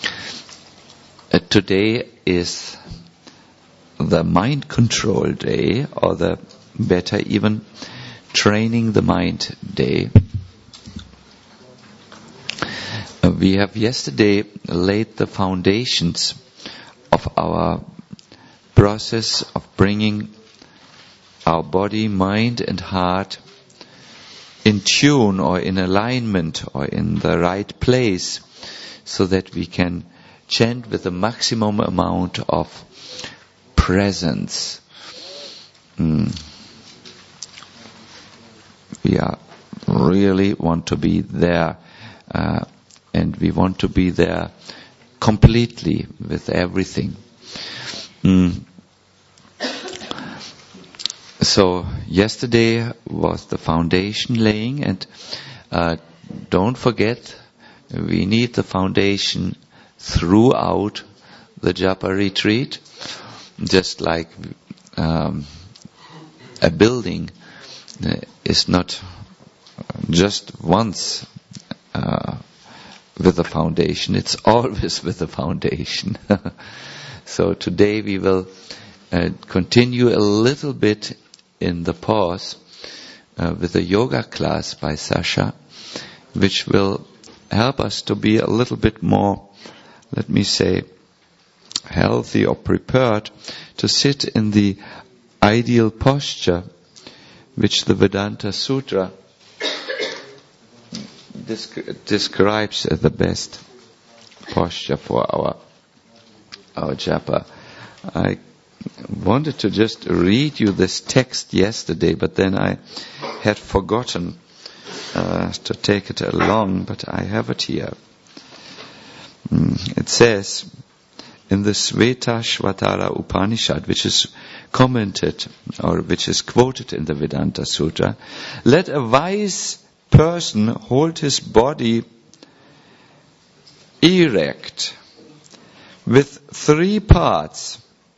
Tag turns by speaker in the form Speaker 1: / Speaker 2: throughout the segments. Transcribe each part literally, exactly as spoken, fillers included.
Speaker 1: Uh, today is the mind control day, or the better even training the mind day. Uh, we have yesterday laid the foundations of our process of bringing our body, mind and heart in tune or in alignment or in the right place, so that we can chant with the maximum amount of presence. Mm. We are really want to be there, uh, and we want to be there completely with everything. Mm. So yesterday was the foundation laying, and uh, don't forget, we need the foundation throughout the Japa retreat, just like um, a building is not just once uh, with the foundation, it's always with the foundation. So today we will uh, continue a little bit in the pause uh, with a yoga class by Sasha, which will help us to be a little bit more, let me say, healthy or prepared to sit in the ideal posture which the Vedanta Sutra descri- describes as the best posture for our our japa. I wanted to just read you this text yesterday, but then I had forgotten uh, to take it along, but I have it here. Mm, it says in the Shvetashvatara Upanishad, which is commented or which is quoted in the Vedanta Sutra, let a wise person hold his body erect with three parts: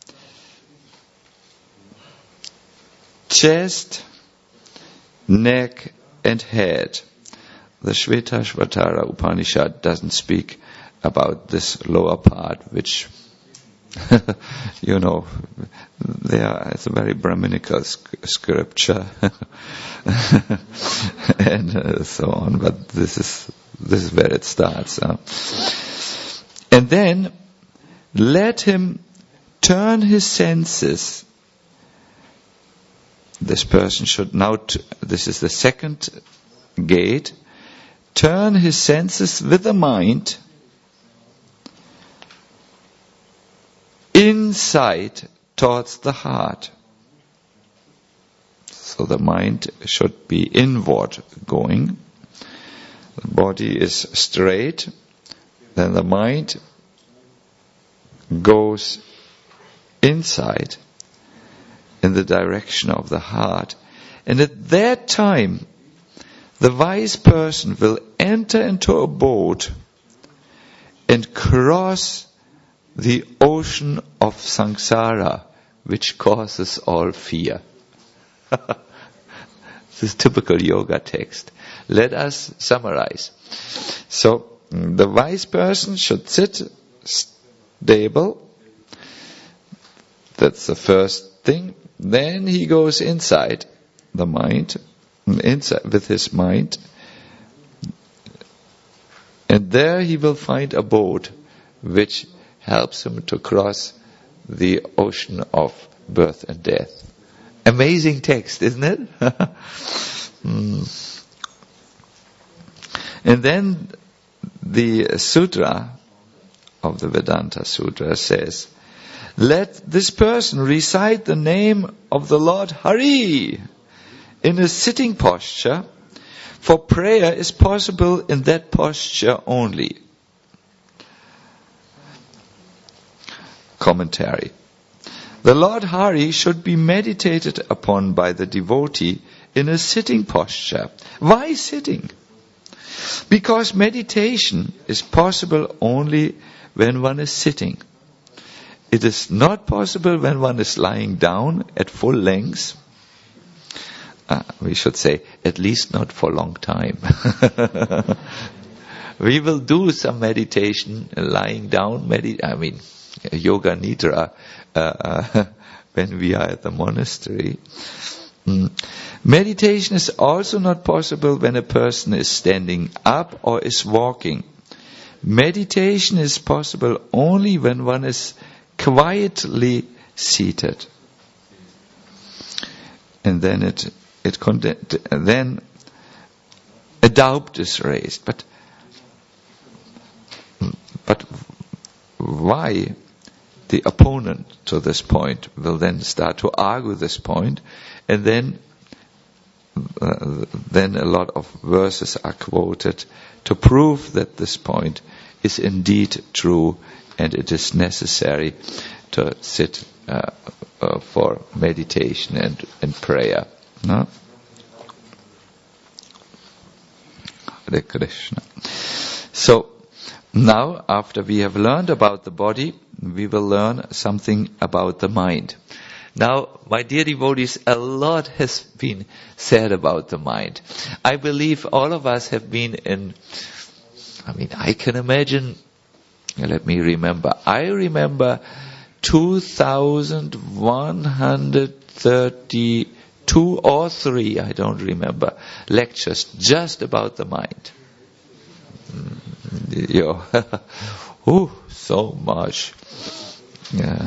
Speaker 1: chest, neck and head. The Shvetashvatara Upanishad doesn't speak about this lower part, which you know, there it's a very Brahminical sc- scripture and uh, so on. But this is this is where it starts. Huh? And then let him turn his senses. This person should now. T- this is the second gate. Turn his senses with the mind inside towards the heart. So the mind should be inward going. The body is straight. Then the mind goes inside in the direction of the heart. And at that time, the wise person will enter into a boat and cross the ocean of samsara, which causes all fear. This is typical yoga text. Let us summarize. So, the wise person should sit stable. That's the first thing. Then he goes inside the mind, inside with his mind. And there he will find a boat which helps him to cross the ocean of birth and death. Amazing text, isn't it? mm. And then the sutra of the Vedanta Sutra says, let this person recite the name of the Lord Hari in a sitting posture, for prayer is possible in that posture only. Commentary. The Lord Hari should be meditated upon by the devotee in a sitting posture. Why sitting? Because meditation is possible only when one is sitting. It is not possible when one is lying down at full length. Uh, we should say, at least not for a long time. we will do some meditation, lying down, medi- I mean, yoga nidra, uh, uh, when we are at the monastery. Mm. Meditation is also not possible when a person is standing up or is walking. Meditation is possible only when one is quietly seated. And then it, it then a doubt is raised. But, but why the opponent to this point will then start to argue this point, and then uh, then a lot of verses are quoted to prove that this point is indeed true, and it is necessary to sit uh, uh, for meditation and, and prayer. No? Hare Krishna. So, now, after we have learned about the body, we will learn something about the mind. Now, my dear devotees, a lot has been said about the mind. I believe all of us have been in, I mean, I can imagine, let me remember, I remember two thousand one hundred thirty-two or three, I don't remember, lectures just about the mind. Yo, oh, so much. Yeah.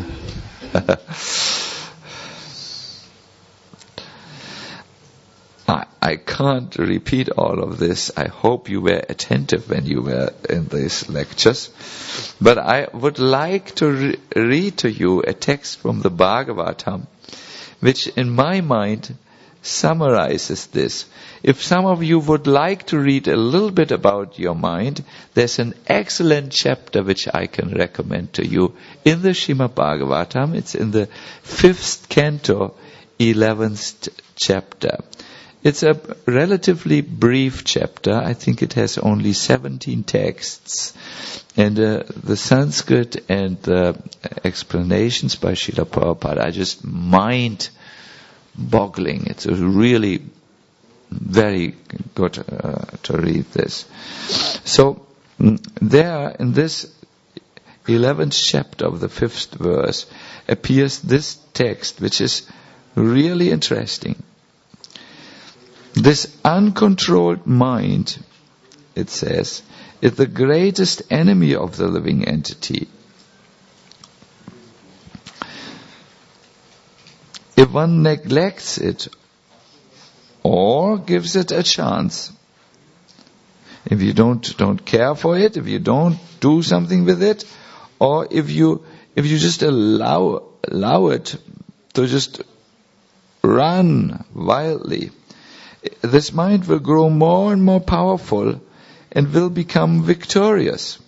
Speaker 1: I, I can't repeat all of this. I hope you were attentive when you were in these lectures. But I would like to re- read to you a text from the Bhagavatam, which in my mind summarizes this. If some of you would like to read a little bit about your mind, there's an excellent chapter which I can recommend to you in the Srimad Bhagavatam. It's in the fifth canto, eleventh chapter. It's a relatively brief chapter. I think it has only seventeen texts. And uh, the Sanskrit and the explanations by Srila Prabhupada are just mind-boggling. It's a really very good uh, to read this. So, there in this eleventh chapter of the fifth verse appears this text, which is really interesting. This uncontrolled mind, it says, is the greatest enemy of the living entity. If one neglects it or gives it a chance, if you don't don't care for it, if you don't do something with it, or if you if you just allow allow it to just run wildly, this mind will grow more and more powerful and will become victorious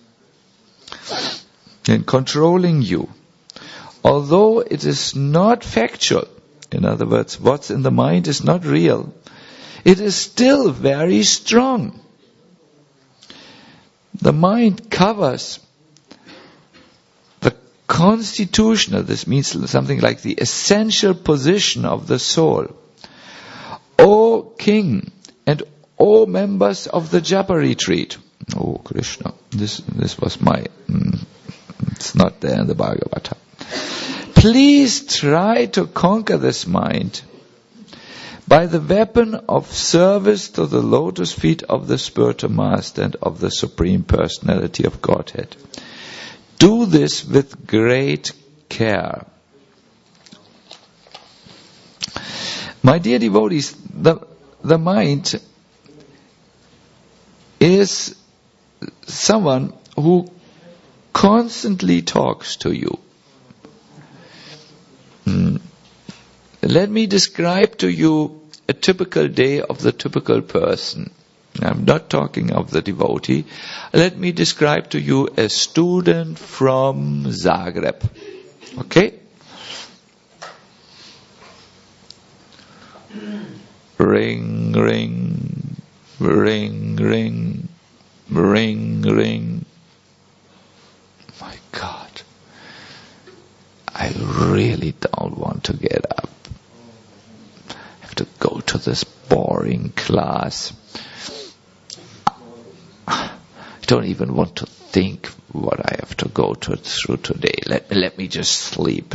Speaker 1: in controlling you. Although it is not factual, in other words, what's in the mind is not real, it is still very strong. The mind covers the constitutional, this means something like the essential position of the soul. O king and O members of the Japa retreat. Oh Krishna, this this was my, mm, it's not there in the Bhagavata. Please try to conquer this mind by the weapon of service to the lotus feet of the spiritual master and of the Supreme Personality of Godhead. Do this with great care. My dear devotees, the, the mind is someone who constantly talks to you. Hmm. Let me describe to you a typical day of the typical person. I'm not talking of the devotee. Let me describe to you a student from Zagreb. Okay? Ring, ring, ring, ring, ring, ring. My God, I really don't want to get up. I have to go to this boring class. I don't even want to think what I have to go to, through today. Let, let me just sleep.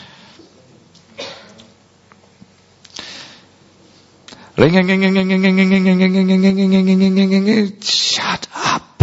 Speaker 1: Shut up.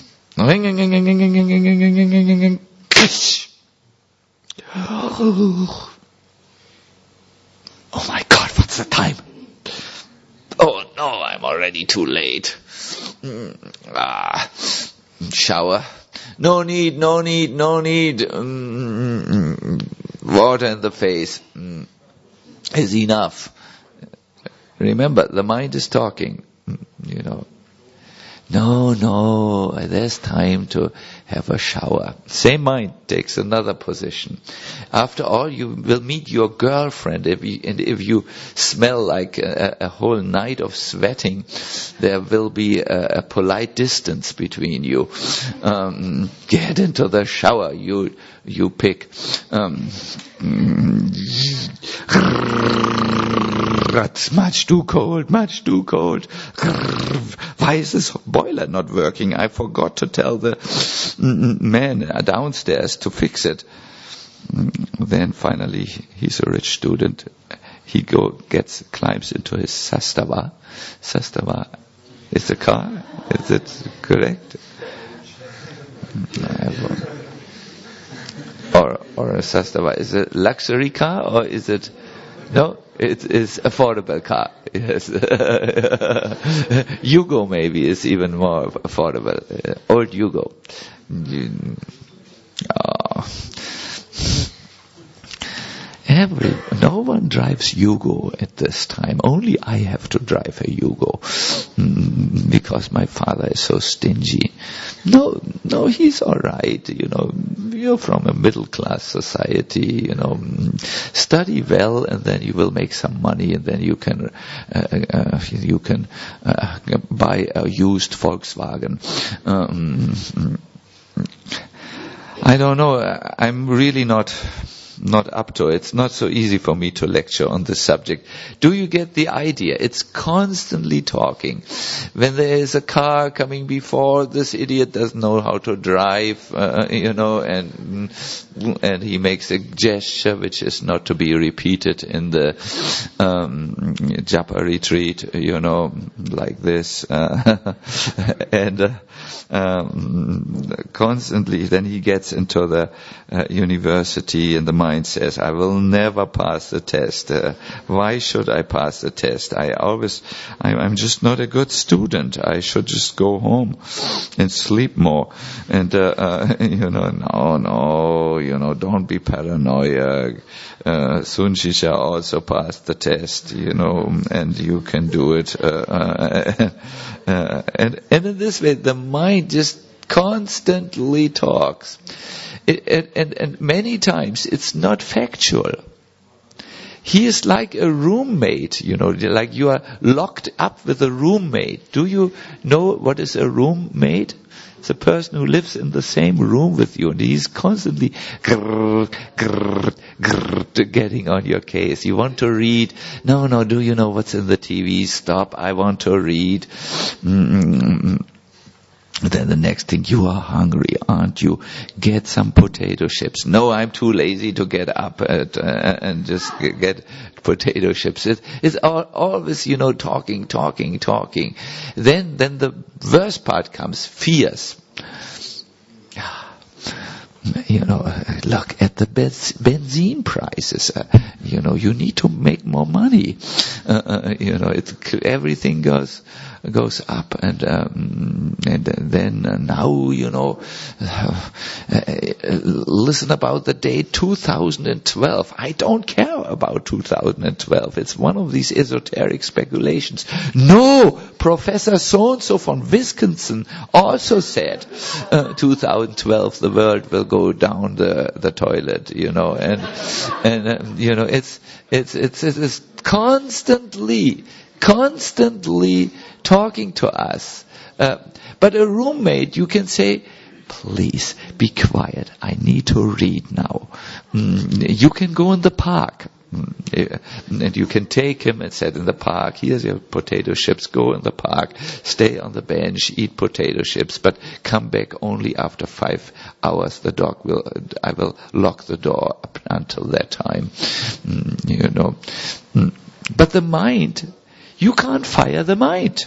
Speaker 1: Oh my God, what's the time? Oh no, I'm already too late. Mm, ah, shower. No need, no need, no need. Mm, water in the face mm, is enough. Remember, the mind is talking, you know. No, no, there's time to have a shower. Same mind takes another position. After all, you will meet your girlfriend. If you, and if you smell like a, a whole night of sweating, there will be a, a polite distance between you. Um, get into the shower, you you pick. Um, It's much too cold, much too cold. Why is this boiler not working? I forgot to tell the man downstairs to fix it. Then finally, he's a rich student. He go gets climbs into his Sastava. Sastava is the car. Is it correct? Or or a Sastava is it a luxury car or is it no? It is affordable car. Yes. Yugo maybe is even more affordable. Uh, old Yugo. Oh. Every, no one drives Yugo at this time. Only I have to drive a Yugo. Mm, because my father is so stingy. No, no, he's alright, you know. You're from a middle class society, you know. Study well and then you will make some money and then you can, uh, uh, you can, uh, buy a used Volkswagen. Um, I don't know, I'm really not, not up to it. It's not so easy for me to lecture on this subject. Do you get the idea? It's constantly talking. When there is a car coming before, this idiot doesn't know how to drive, uh, you know, and and he makes a gesture which is not to be repeated in the um, Japa retreat, you know, like this. Uh, and uh, um, constantly, then he gets into the uh, university and the mind says, I will never pass the test. Uh, why should I pass the test? I always, I, I'm just not a good student. I should just go home and sleep more. And, uh, uh, you know, no, no, you know, don't be paranoid. Uh, Sunshisha also passed the test, you know, and you can do it. Uh, uh, uh, and, and in this way, the mind just constantly talks. It, and, and, and many times it's not factual. He is like a roommate, you know, like you are locked up with a roommate. Do you know what is a roommate? It's a person who lives in the same room with you, and he's constantly grrr, grrr, grrr, getting on your case. You want to read? No, no, do you know what's in the T V? Stop, I want to read. Mm-mm. Then the next thing, you are hungry, aren't you? Get some potato chips. No, I'm too lazy to get up at, uh, and just get potato chips. It, it's all, always, you know, talking, talking, talking. Then, then the worst part comes, fears. You know, look at the benz- benzene prices. Uh, you know, you need to make more money. Uh, uh, you know, it, everything goes goes up, and um, and then uh, now you know. Uh, uh, listen about the date two thousand twelve. I don't care about two thousand twelve. It's one of these esoteric speculations. No, Professor so and so from Wisconsin also said uh, two thousand twelve the world will go down the the toilet. You know, and and um, you know it's it's it's it's constantly constantly talking to us. Uh, but a roommate, you can say, please be quiet. I need to read now. Mm, you can go in the park. And you can take him and set in the park, here's your potato chips, go in the park, stay on the bench, eat potato chips, but come back only after five hours. The dog will, I will lock the door up until that time. You know. But the mind, you can't fire the mind.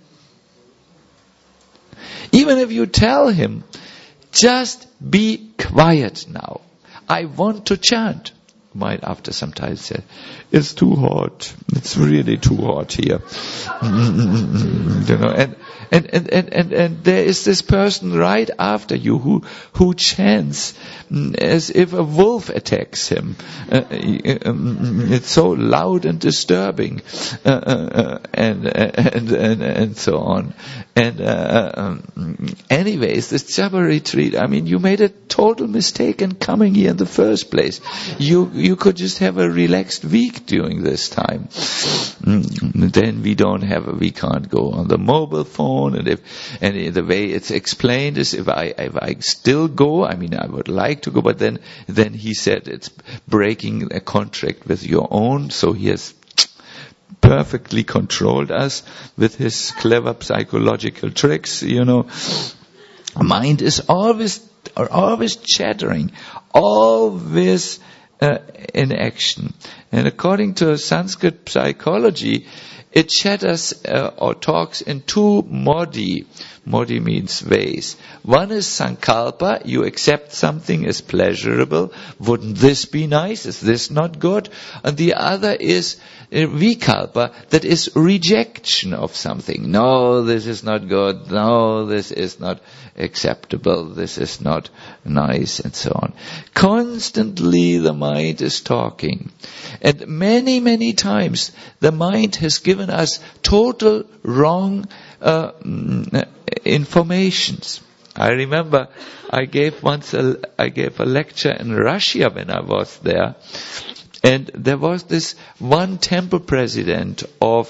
Speaker 1: Even if you tell him, just be quiet now. I want to chant. Mind after some time said, it's too hot. It's really too hot here. You know, and, and, and, and, and, and there is this person right after you who, who chants as if a wolf attacks him. Uh, it's so loud and disturbing, uh, uh, and, and, and, and so on. And, uh, um, anyways, this Japa retreat, I mean, you made a total mistake in coming here in the first place. You, you could just have a relaxed week during this time. Mm, then we don't have a, we can't go on the mobile phone, and if, and the way it's explained is if I, if I still go, I mean, I would like to go, but then, then he said it's breaking a contract with your own, so he has perfectly controlled us with his clever psychological tricks, you know. Mind is always, always chattering, always uh, in action. And according to Sanskrit psychology, it chatters uh, or talks in two modi. Modi means ways. One is sankalpa, you accept something as pleasurable. Wouldn't this be nice? Is this not good? And the other is uh, vikalpa, that is rejection of something. No, this is not good. No, this is not acceptable. This is not nice, and so on. Constantly the mind is talking. And many, many times the mind has given us total wrong uh, informations. I remember I gave once a, I gave a lecture in Russia when I was there, and there was this one temple president of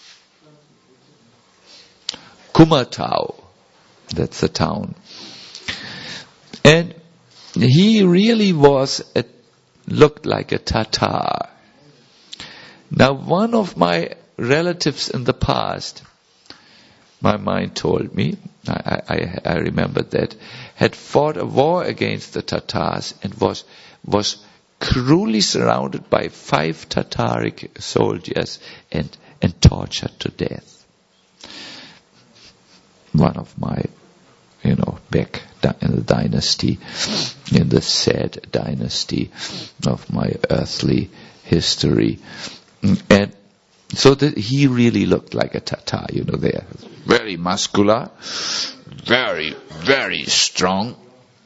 Speaker 1: Kumatau, that's the town, and he really was a, looked like a Tatar. Now, one of my relatives in the past, my mind told me, I, I, I remembered that, had fought a war against the Tatars and was was cruelly surrounded by five Tataric soldiers and, and tortured to death. One of my, you know, back in the dynasty, in the sad dynasty of my earthly history. And so that he really looked like a Tatar, you know, they're very muscular, very, very strong.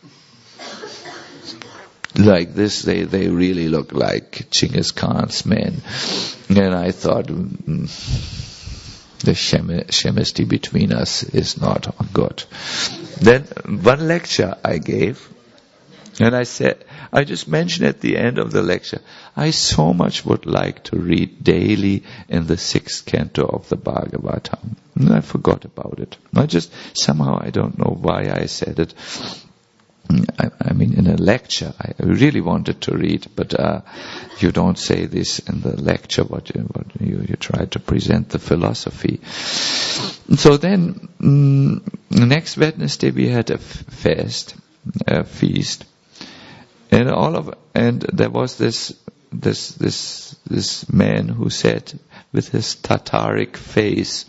Speaker 1: Like this, they, they really look like Genghis Khan's men. And I thought, mm, the chemi- chemistry between us is not good. Then one lecture I gave, and I said, I just mentioned at the end of the lecture, I so much would like to read daily in the sixth canto of the Bhagavatam. And I forgot about it. I just, somehow I don't know why I said it. I, I mean, in a lecture, I really wanted to read, but uh, you don't say this in the lecture, but you, what you, you try to present the philosophy. So then, mm, next Wednesday we had a fast, a feast, and all of, and there was this, this, this, this man who said with his Tataric face,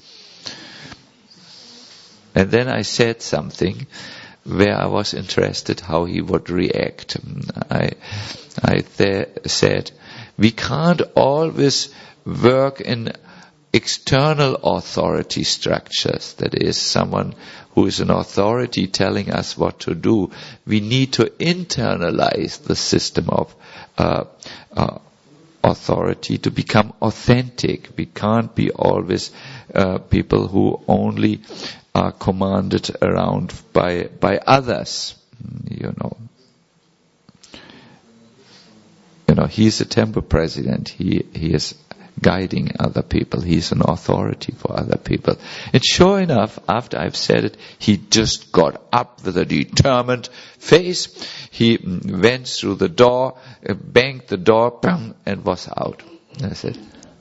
Speaker 1: and then I said something where I was interested how he would react. I, I th- said, we can't always work in external authority structures. That is, someone who is an authority telling us what to do. We need to internalize the system of uh, uh, authority to become authentic. We can't be always uh, people who only are commanded around by by others, you know. You know, he's a temple president. He he has guiding other people. He's an authority for other people. And sure enough, after I've said it, he just got up with a determined face. He went through the door, banged the door, bang, and was out. And I said,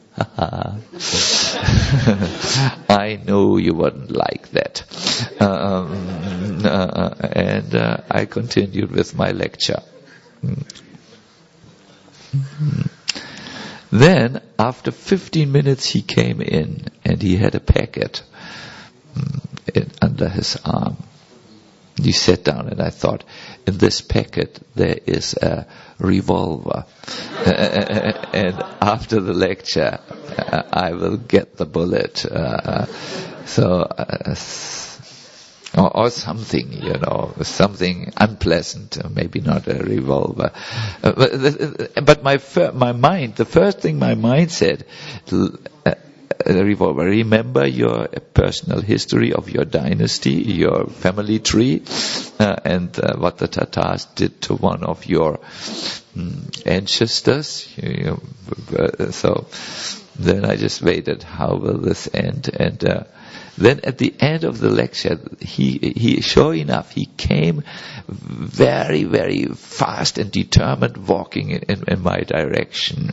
Speaker 1: I knew you wouldn't like that. Um, uh, and uh, I continued with my lecture. Then, after fifteen minutes, he came in and he had a packet in, under his arm. He sat down and I thought, in this packet there is a revolver. And after the lecture, I will get the bullet. Uh, so, uh, or, or something, you know, something unpleasant, maybe not a revolver. Uh, but, but my fir- my mind, the first thing my mind said, uh, a revolver. Remember your personal history of your dynasty, your family tree, uh, and uh, what the Tatars did to one of your um, ancestors. You know, so then I just waited, how will this end? And uh, then at the end of the lecture, he, he, sure enough, he came very, very fast and determined, walking in, in, in my direction.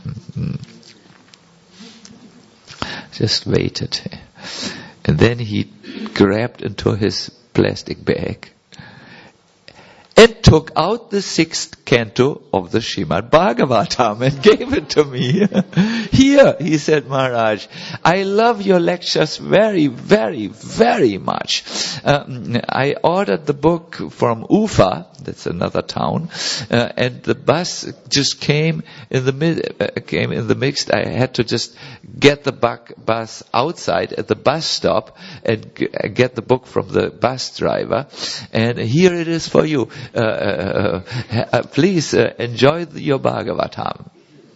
Speaker 1: Just waited. And then he grabbed into his plastic bag and took out the sixth canto of the Srimad Bhagavatam and gave it to me. Here, he said, Maharaj, I love your lectures very, very, very much. Um, I ordered the book from Ufa, that's another town, uh, and the bus just came in the mid, uh, came in the mix. I had to just get the bu- bus outside at the bus stop and g- get the book from the bus driver. And here it is for you. Uh, uh, uh, please uh, enjoy the, your Bhagavatam.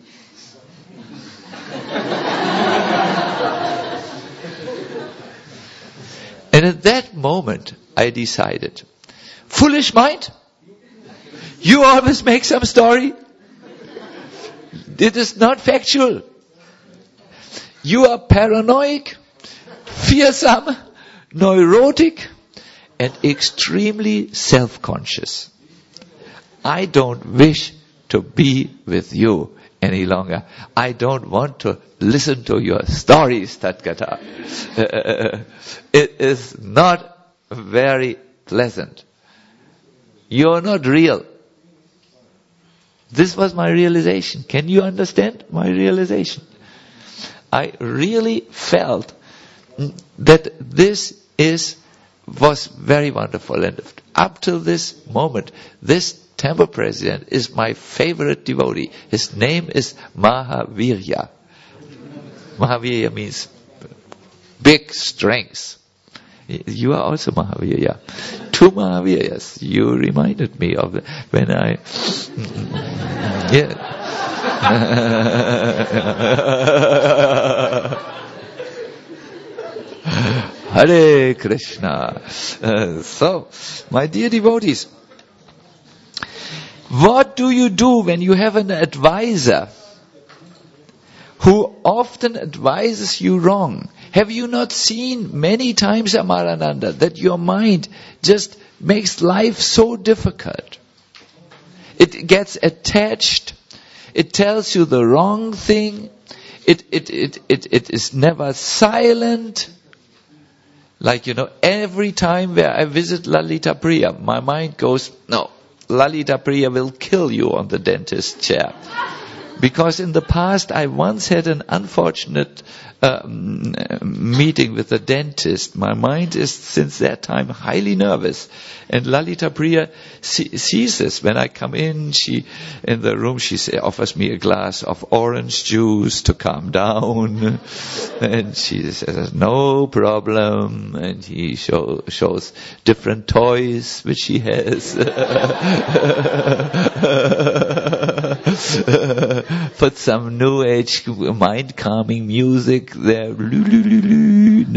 Speaker 1: And at that moment, I decided, foolish mind, you always make some story. It is not factual. You are paranoid, fearsome, neurotic, and extremely self-conscious. I don't wish to be with you any longer. I don't want to listen to your stories, Tathagata. Uh, it is not very pleasant. You're not real. This was my realization. Can you understand my realization? I really felt that this is was very wonderful. And up till this moment, this temple president is my favorite devotee. His name is Mahavirya. Mahavirya means big strength. You are also Mahavirya. Two Mahaviryas. You reminded me of when I... yeah. Hare Krishna. Uh, so, my dear devotees, what do you do when you have an advisor who often advises you wrong? Have you not seen many times, Amarananda, that your mind just makes life so difficult? It gets attached. It tells you the wrong thing. It, it, it, it, it is never silent. Like, you know, every time where I visit Lalita Priya, my mind goes, no, Lalita Priya will kill you on the dentist chair. Because in the past I once had an unfortunate uh, meeting with a dentist. My mind is since that time highly nervous. And Lalita Priya see, sees this. When I come in, she in the room, she say, offers me a glass of orange juice to calm down. And she says, no problem. And he show, shows different toys which she has. Put some new age mind calming music there. and,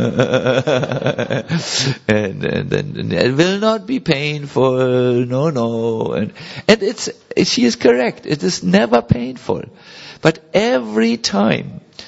Speaker 1: and, and it will not be painful. No, no. And, and it's, she is correct. It is never painful. But every time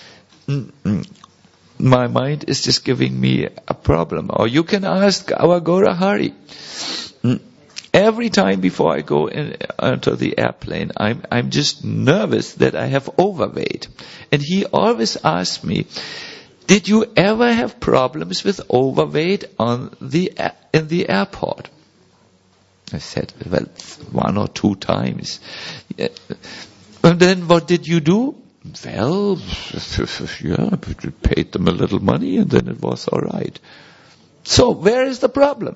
Speaker 1: my mind is just giving me a problem. Or you can ask our Gora Hari. Every time before I go in, onto the airplane, I'm, I'm just nervous that I have overweight. And he always asks me, did you ever have problems with overweight on the, in the airport? I said, well, one or two times. And then what did you do? Well, yeah, we paid them a little money and then it was all right. So where is the problem?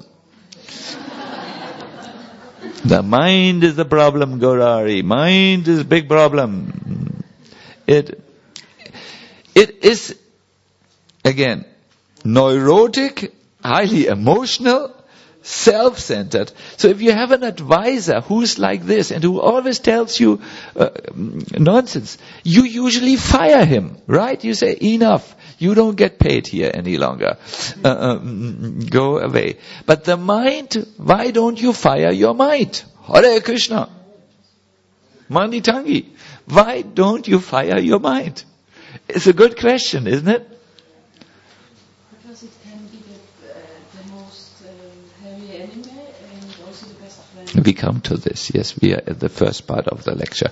Speaker 1: The mind is the problem, Gaurari. Mind is a big problem. It, it is, again, neurotic, highly emotional, self-centered. So if you have an advisor who's like this and who always tells you uh, nonsense, you usually fire him, right? You say, enough. You don't get paid here any longer. Uh, um, go away. But the mind, why don't you fire your mind? Hare Krishna. Mandi Tangi. Why don't you fire your mind? It's a good question, isn't it?
Speaker 2: Because it can be the, uh, the most uh, heavy enemy and also the best friend.
Speaker 1: We come to this, yes, we are at the first part of the lecture.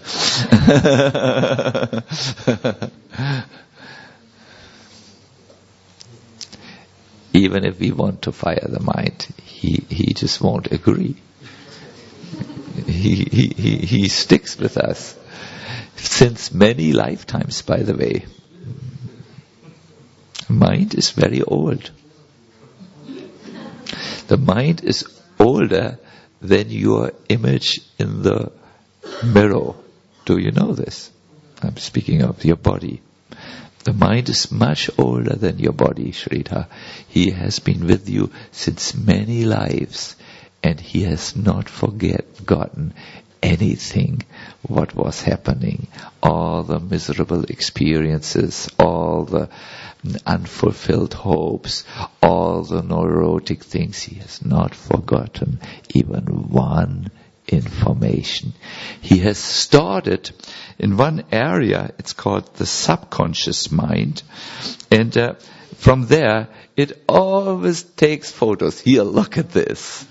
Speaker 1: Even if we want to fire the mind, he, he just won't agree. He, he, he, he sticks with us. Since many lifetimes, by the way. Mind is very old. The mind is older than your image in the mirror. Do you know this? I'm speaking of your body. The mind is much older than your body, Sridhar. He has been with you since many lives, and he has not forgotten anything what was happening, all the miserable experiences, all the unfulfilled hopes, all the neurotic things. He has not forgotten even one information. He has stored it in one area. It's called the subconscious mind, and uh, from there it always takes photos. Here, look at this.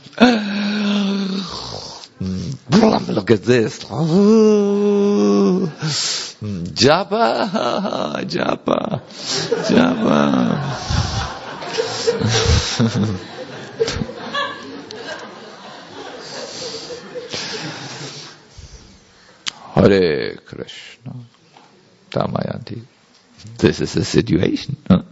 Speaker 1: Look at this. Japa, japa, japa. Hare Krishna. Damayanti. This is the situation. Huh?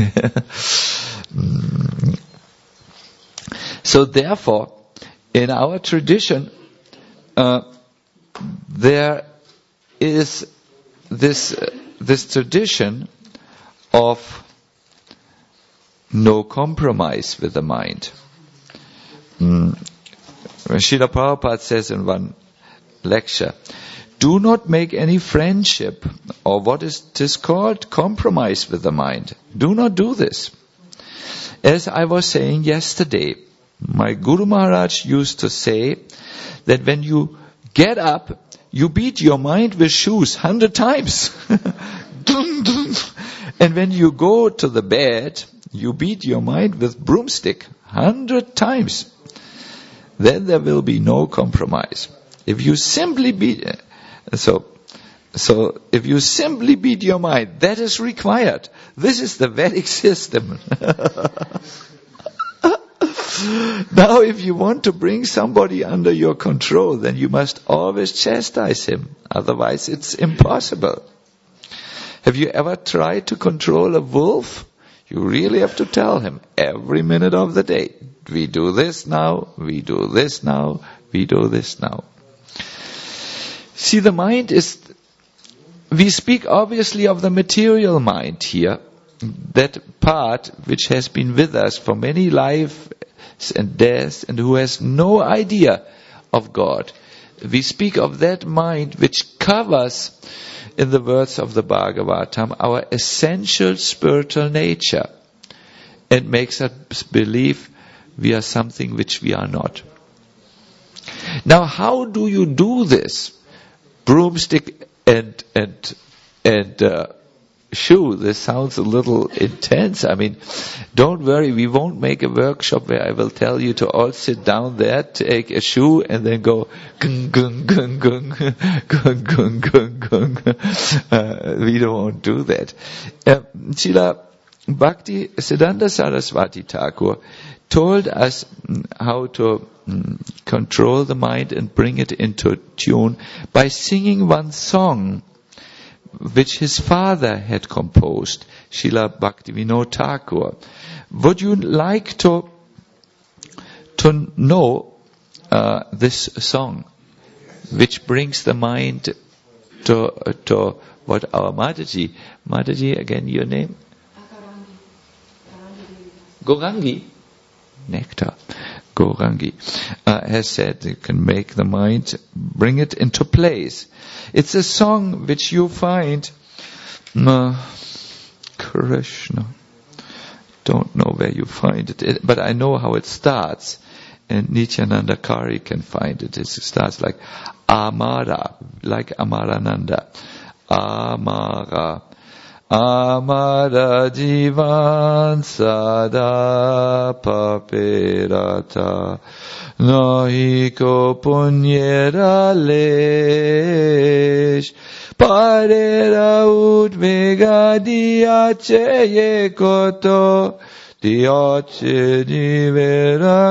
Speaker 1: So therefore, in our tradition, uh, there is this uh, this tradition of no compromise with the mind. Mm. Srila Prabhupada says in one lecture, do not make any friendship, or what is this called? Compromise with the mind. Do not do this. As I was saying yesterday, my Guru Maharaj used to say that when you get up, you beat your mind with shoes hundred times. And when you go to the bed, you beat your mind with broomstick hundred times. Then there will be no compromise. If you simply beat, so, so if you simply beat your mind, that is required. This is the Vedic system. Now, if you want to bring somebody under your control, then you must always chastise him. Otherwise, it's impossible. Have you ever tried to control a wolf? You really have to tell him every minute of the day, we do this now, we do this now, we do this now. See, the mind is, we speak obviously of the material mind here, that part which has been with us for many lives and deaths and who has no idea of God. We speak of that mind which covers, in the words of the Bhagavatam, our essential spiritual nature and makes us believe we are something which we are not. Now, how do you do this? Broomstick and and and uh, shoe. This sounds a little intense. I mean, don't worry, we won't make a workshop where I will tell you to all sit down there, take a shoe, and then go gung gung gung gung gung gung gung gung. Uh, we don't want to do that. Uh, Srila Bhakti Siddhanta Saraswati Thakur told us how to mm, control the mind and bring it into tune by singing one song which his father had composed, Srila Bhaktivinoda Thakur. Would you like to to know uh, this song, which brings the mind to uh, to what our Mataji, Mataji again, your name? Gaurangi, Nectar, Gaurangi uh, has said it can make the mind, bring it into place. It's a song which you find, uh, Krishna, don't know where you find it, it, but I know how it starts, and Nityananda Kari can find it. It starts like Amara, like Amarananda. Amara, Amara Jivan Sada Paperata Nahiko Punyera Lesh Parera Udvega Diache Yekoto Diache Divera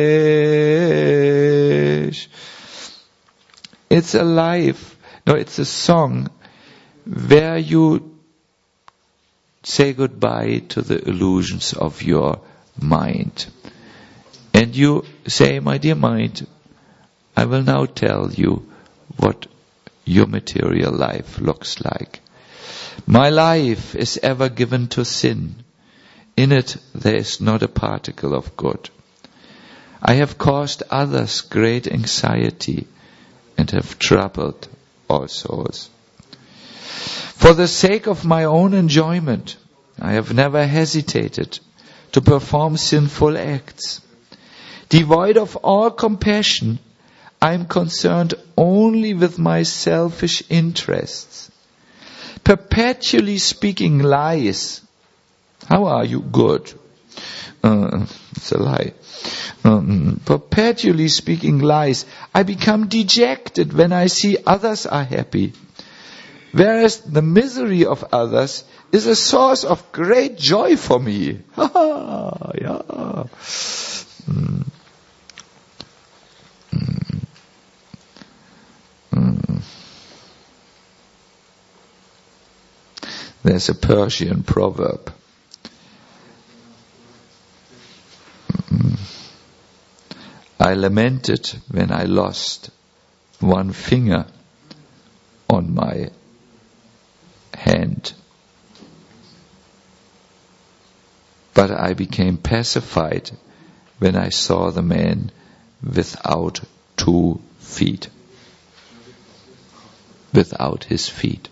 Speaker 1: Klesh. It's a life, no, it's a song where you say goodbye to the illusions of your mind. And you say, my dear mind, I will now tell you what your material life looks like. My life is ever given to sin. In it there is not a particle of good. I have caused others great anxiety and have troubled all souls. For the sake of my own enjoyment, I have never hesitated to perform sinful acts. Devoid of all compassion, I am concerned only with my selfish interests. Perpetually speaking lies. How are you? Good. Uh, it's a lie. Um, perpetually speaking lies. I become dejected when I see others are happy. Whereas the misery of others is a source of great joy for me. Ha ha, yeah. Mm. Mm. Mm. There's a Persian proverb. Mm. I lamented when I lost one finger on my hand. But I became pacified when I saw the man without two feet. Without his feet.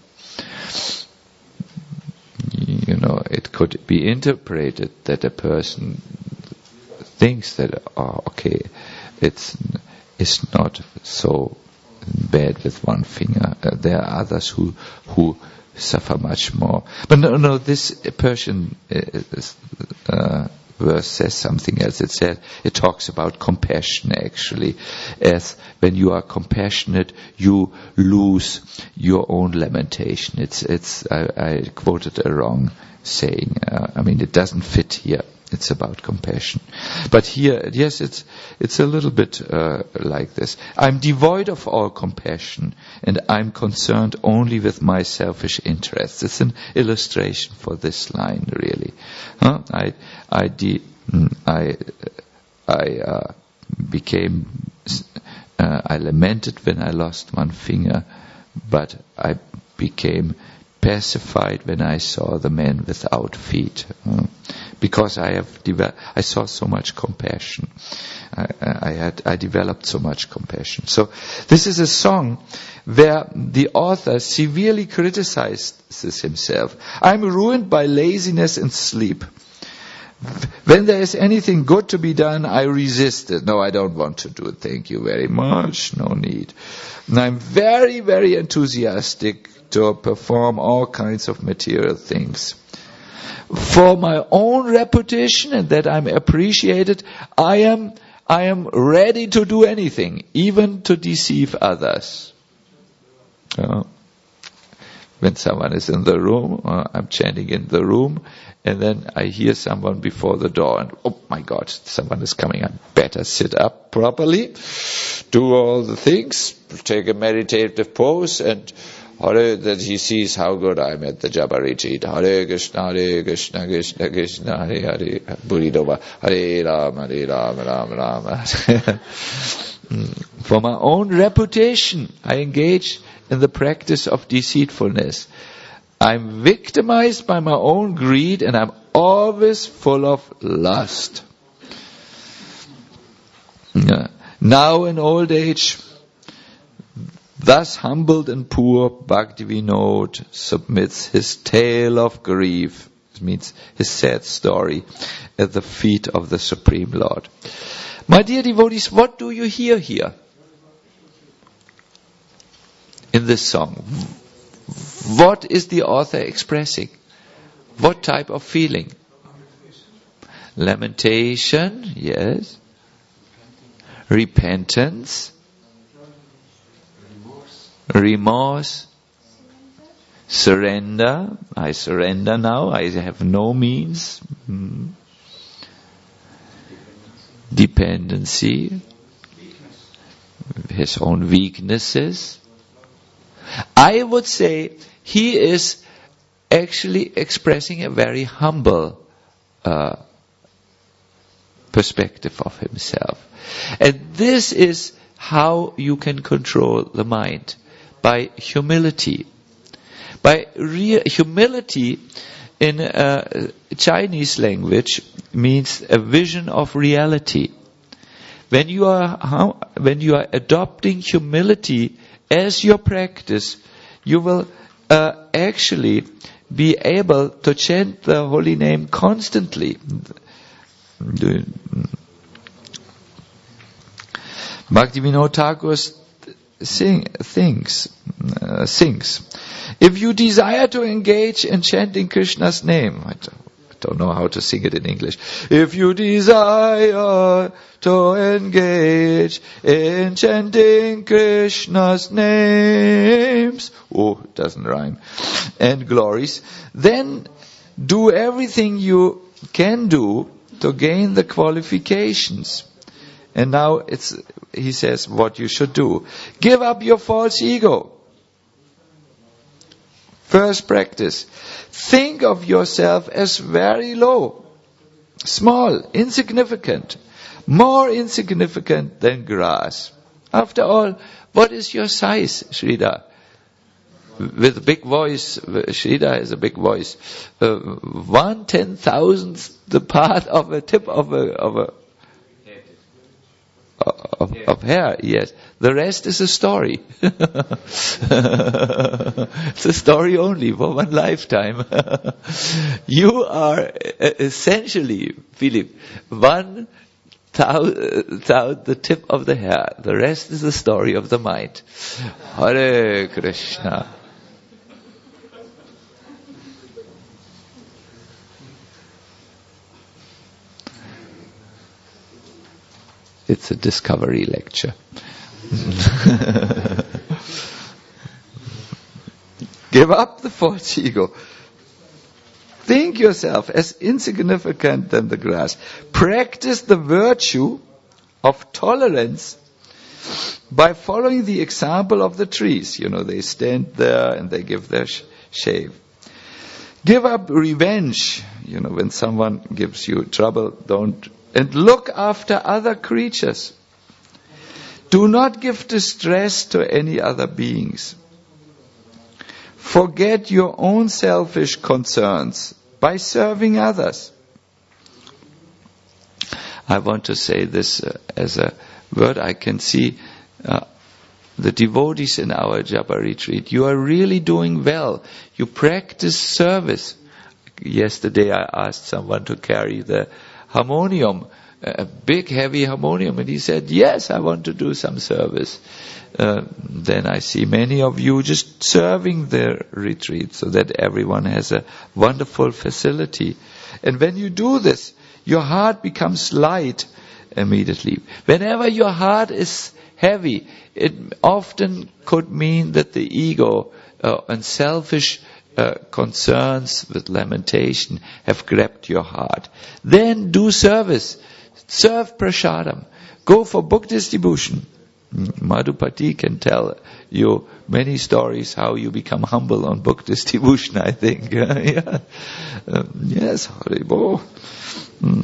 Speaker 1: You know, it could be interpreted that a person thinks that, oh, okay, it's, it's not so bad with one finger. Uh, there are others who, who suffer much more. But no, no, this Persian uh, verse says something else. It says, it talks about compassion actually. As when you are compassionate, you lose your own lamentation. It's, it's, I, I quoted a wrong saying. Uh, I mean, it doesn't fit here. It's about compassion. But here, yes, it's it's a little bit uh, like this. I'm devoid of all compassion, and I'm concerned only with my selfish interests. It's an illustration for this line, really. Huh? I I de- I I uh, became uh, I lamented when I lost one finger, but I became pacified when I saw the man without feet, uh, because I have developed. I saw so much compassion. I, I had I developed so much compassion. So this is a song where the author severely criticizes himself. I'm ruined by laziness and sleep. When there is anything good to be done, I resist it. No, I don't want to do it. Thank you very much. No need. And I'm very, very enthusiastic to perform all kinds of material things. For my own reputation and that I'm appreciated, I am I am ready to do anything, even to deceive others. Uh, when someone is in the room, uh, I'm chanting in the room, and then I hear someone before the door, and oh my God, someone is coming. I better sit up properly, do all the things, take a meditative pose, and Hare, that he sees how good I'm at the Japa retreat. Hare Krishna, Hare Krishna, Krishna Krishna, Hare Hare, Buridova, Hare Rama, Hare Rama, Rama Rama. For my own reputation, I engage in the practice of deceitfulness. I'm victimized by my own greed, and I'm always full of lust. Yeah. Now in old age, thus humbled and poor, Bhaktivinoda submits his tale of grief, it means his sad story, at the feet of the Supreme Lord. My dear devotees, what do you hear here in this song? What is the author expressing? What type of feeling? Lamentation, yes. Repentance. Remorse, surrender. I surrender now. I have no means. Mm. Dependency, his own weaknesses. I would say he is actually expressing a very humble uh, perspective of himself. And this is how you can control the mind. By humility. By real humility in uh, Chinese language means a vision of reality. When you are when you are adopting humility as your practice, you will uh, actually be able to chant the holy name constantly. Bhaktivinoda Thakur Sing, thinks, uh, sings. If you desire to engage in chanting Krishna's name, I don't, I don't know how to sing it in English. If you desire to engage in chanting Krishna's names, oh, it doesn't rhyme, and glories, then do everything you can do to gain the qualifications. And now it's, he says what you should do. Give up your false ego. First practice. Think of yourself as very low, small, insignificant, more insignificant than grass. After all, what is your size, Sridhar? With a big voice, Sridhar has a big voice. Uh, one ten thousandth the part of a tip of a of a Of, of hair, yes. The rest is a story. It's a story only for one lifetime. You are essentially, Philip, one thousand, the tip of the hair. The rest is the story of the mind. Hare Krishna. It's a discovery lecture. Give up the false ego. Think yourself as insignificant than the grass. Practice the virtue of tolerance by following the example of the trees. You know, they stand there and they give their sh- shave. Give up revenge. You know, when someone gives you trouble, don't. And look after other creatures. Do not give distress to any other beings. Forget your own selfish concerns by serving others. I want to say this uh, as a word. I can see uh, the devotees in our Japa retreat. You are really doing well. You practice service. Yesterday I asked someone to carry the harmonium, a big heavy harmonium, and he said, yes, I want to do some service. Uh, then I see many of you just serving the retreat so that everyone has a wonderful facility. And when you do this, your heart becomes light immediately. Whenever your heart is heavy, it often could mean that the ego uh, and selfish uh, concerns with lamentation have grabbed your heart. Then do service. Serve prasadam. Go for book distribution. Madhupati can tell you many stories how you become humble on book distribution, I think. yeah. um, yes, Haribo. Mm.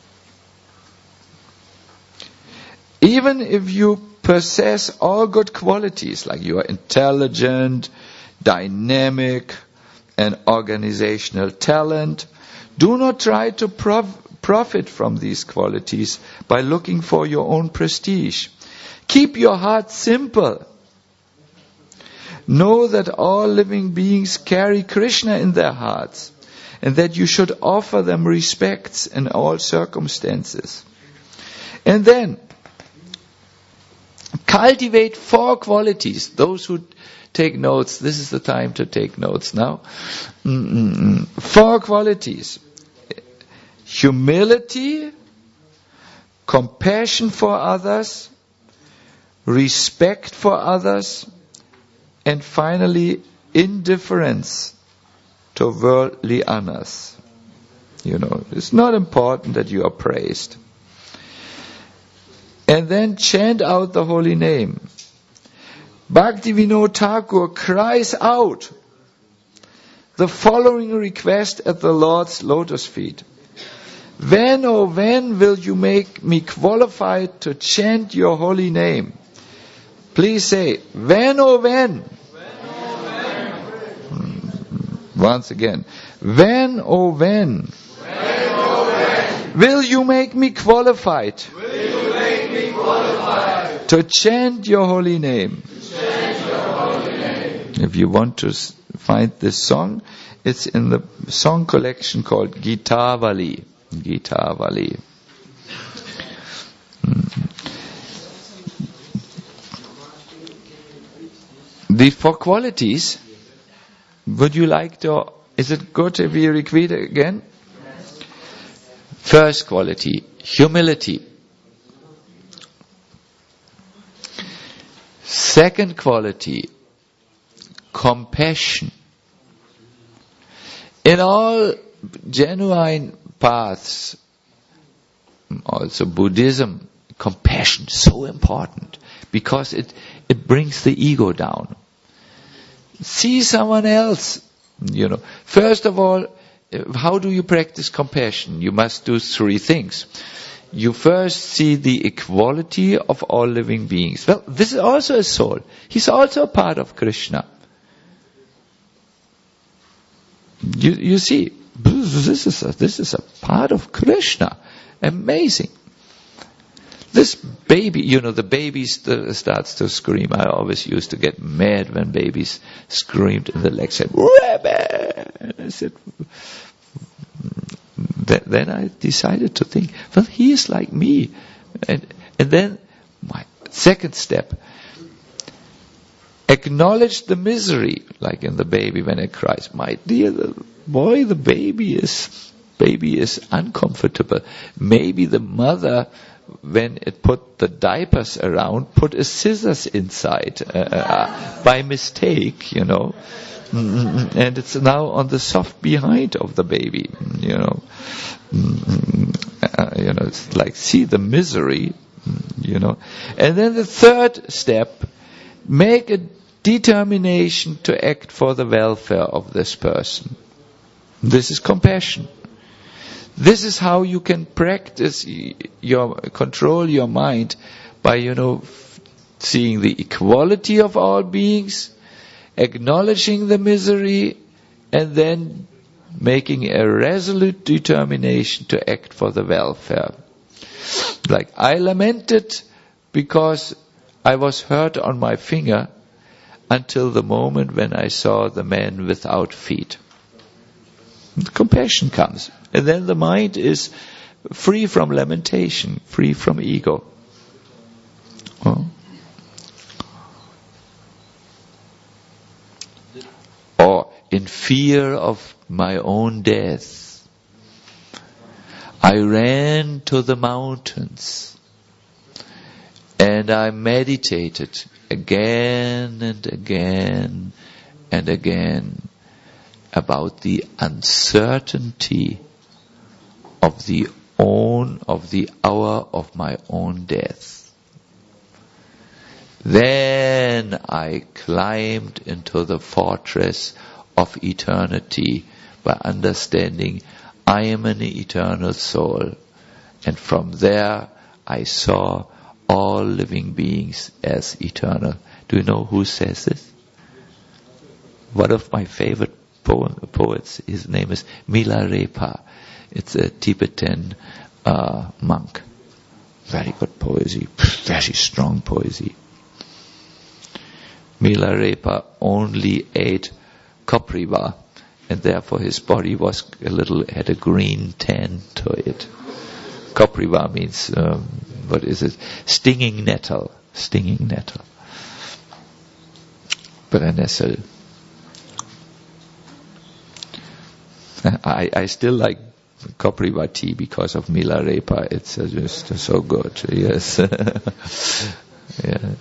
Speaker 1: Even if you possess all good qualities, like you are intelligent, dynamic, and organizational talent, do not try to prov- profit from these qualities by looking for your own prestige. Keep your heart simple. Know that all living beings carry Krishna in their hearts, and that you should offer them respects in all circumstances. And then, cultivate four qualities. Those who take notes, this is the time to take notes now. Mm-mm-mm. Four qualities. Humility, compassion for others, respect for others, and finally, indifference to worldly honors. You know, it's not important that you are praised. And then chant out the holy name. Bhaktivinoda Thakur cries out the following request at the Lord's lotus feet. When, oh when will you make me qualified to chant your holy name? Please say, when, oh when? When, oh when? Once again. When, oh when? When, oh when? Will you make me qualified? Will you make me qualified? To chant your holy name. To chant your holy name. If you want to find this song, it's in the song collection called Gitavali. Gitavali. Mm. The four qualities, would you like to, is it good if we repeat it again? First quality, humility. Second quality, compassion. In all genuine paths, also Buddhism, compassion is so important because it, it brings the ego down. See someone else, you know. First of all, how do you practice compassion? You must do three things. You first see the equality of all living beings. Well, this is also a soul. He's also a part of Krishna. You, you see, this is a, this is a part of Krishna. Amazing. This baby, you know, the baby st- starts to scream. I always used to get mad when babies screamed in the leg. Said, Rebbe! I said, th- then I decided to think, well, he is like me. And, and then my second step, acknowledge the misery, like in the baby when it cries. My dear the boy, the baby is, baby is uncomfortable. Maybe the mother, when it put the diapers around, put a scissors inside uh, uh, by mistake, you know, and it's now on the soft behind of the baby, you know. Uh, you know, it's like, see the misery, you know. And then the third step, make a determination to act for the welfare of this person. This is compassion. This is how you can practice your, control your mind by, you know, seeing the equality of all beings, acknowledging the misery, and then making a resolute determination to act for the welfare. Like, I lamented because I was hurt on my finger until the moment when I saw the man without feet. Compassion comes. And then the mind is free from lamentation, free from ego. Oh. Or in fear of my own death, I ran to the mountains and I meditated again and again and again about the uncertainty of the own of the hour of my own death. Then I climbed into the fortress of eternity by understanding I am an eternal soul, and from there I saw all living beings as eternal. Do you know who says this? One of my favorite poem, poets, his name is Milarepa. It's a Tibetan uh, monk. Very good poesy, very strong poesy. Milarepa only ate kopriva, and therefore his body was a little, had a green tan to it. Kopriva means, um, what is it? Stinging nettle. Stinging nettle. Brennnessel. I, I still like kopriva tea because of Milarepa. It's uh, just so good. Yes. Yeah.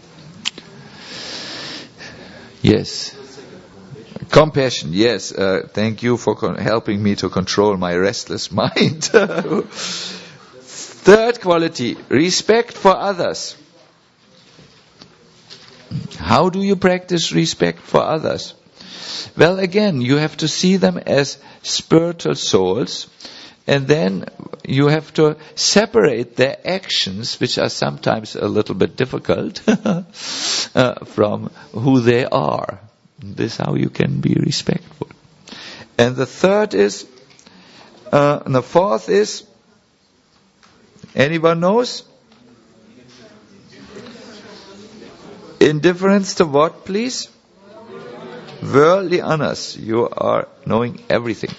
Speaker 1: Yes. Compassion, yes. Uh, thank you for con- helping me to control my restless mind. Third quality, respect for others. How do you practice respect for others? Well, again, you have to see them as spiritual souls, and then you have to separate their actions, which are sometimes a little bit difficult, uh, from who they are. This is how you can be respectful. And the third is, uh, and the fourth is, anyone knows? Indifference to what, please? Worldly honors. You are knowing everything.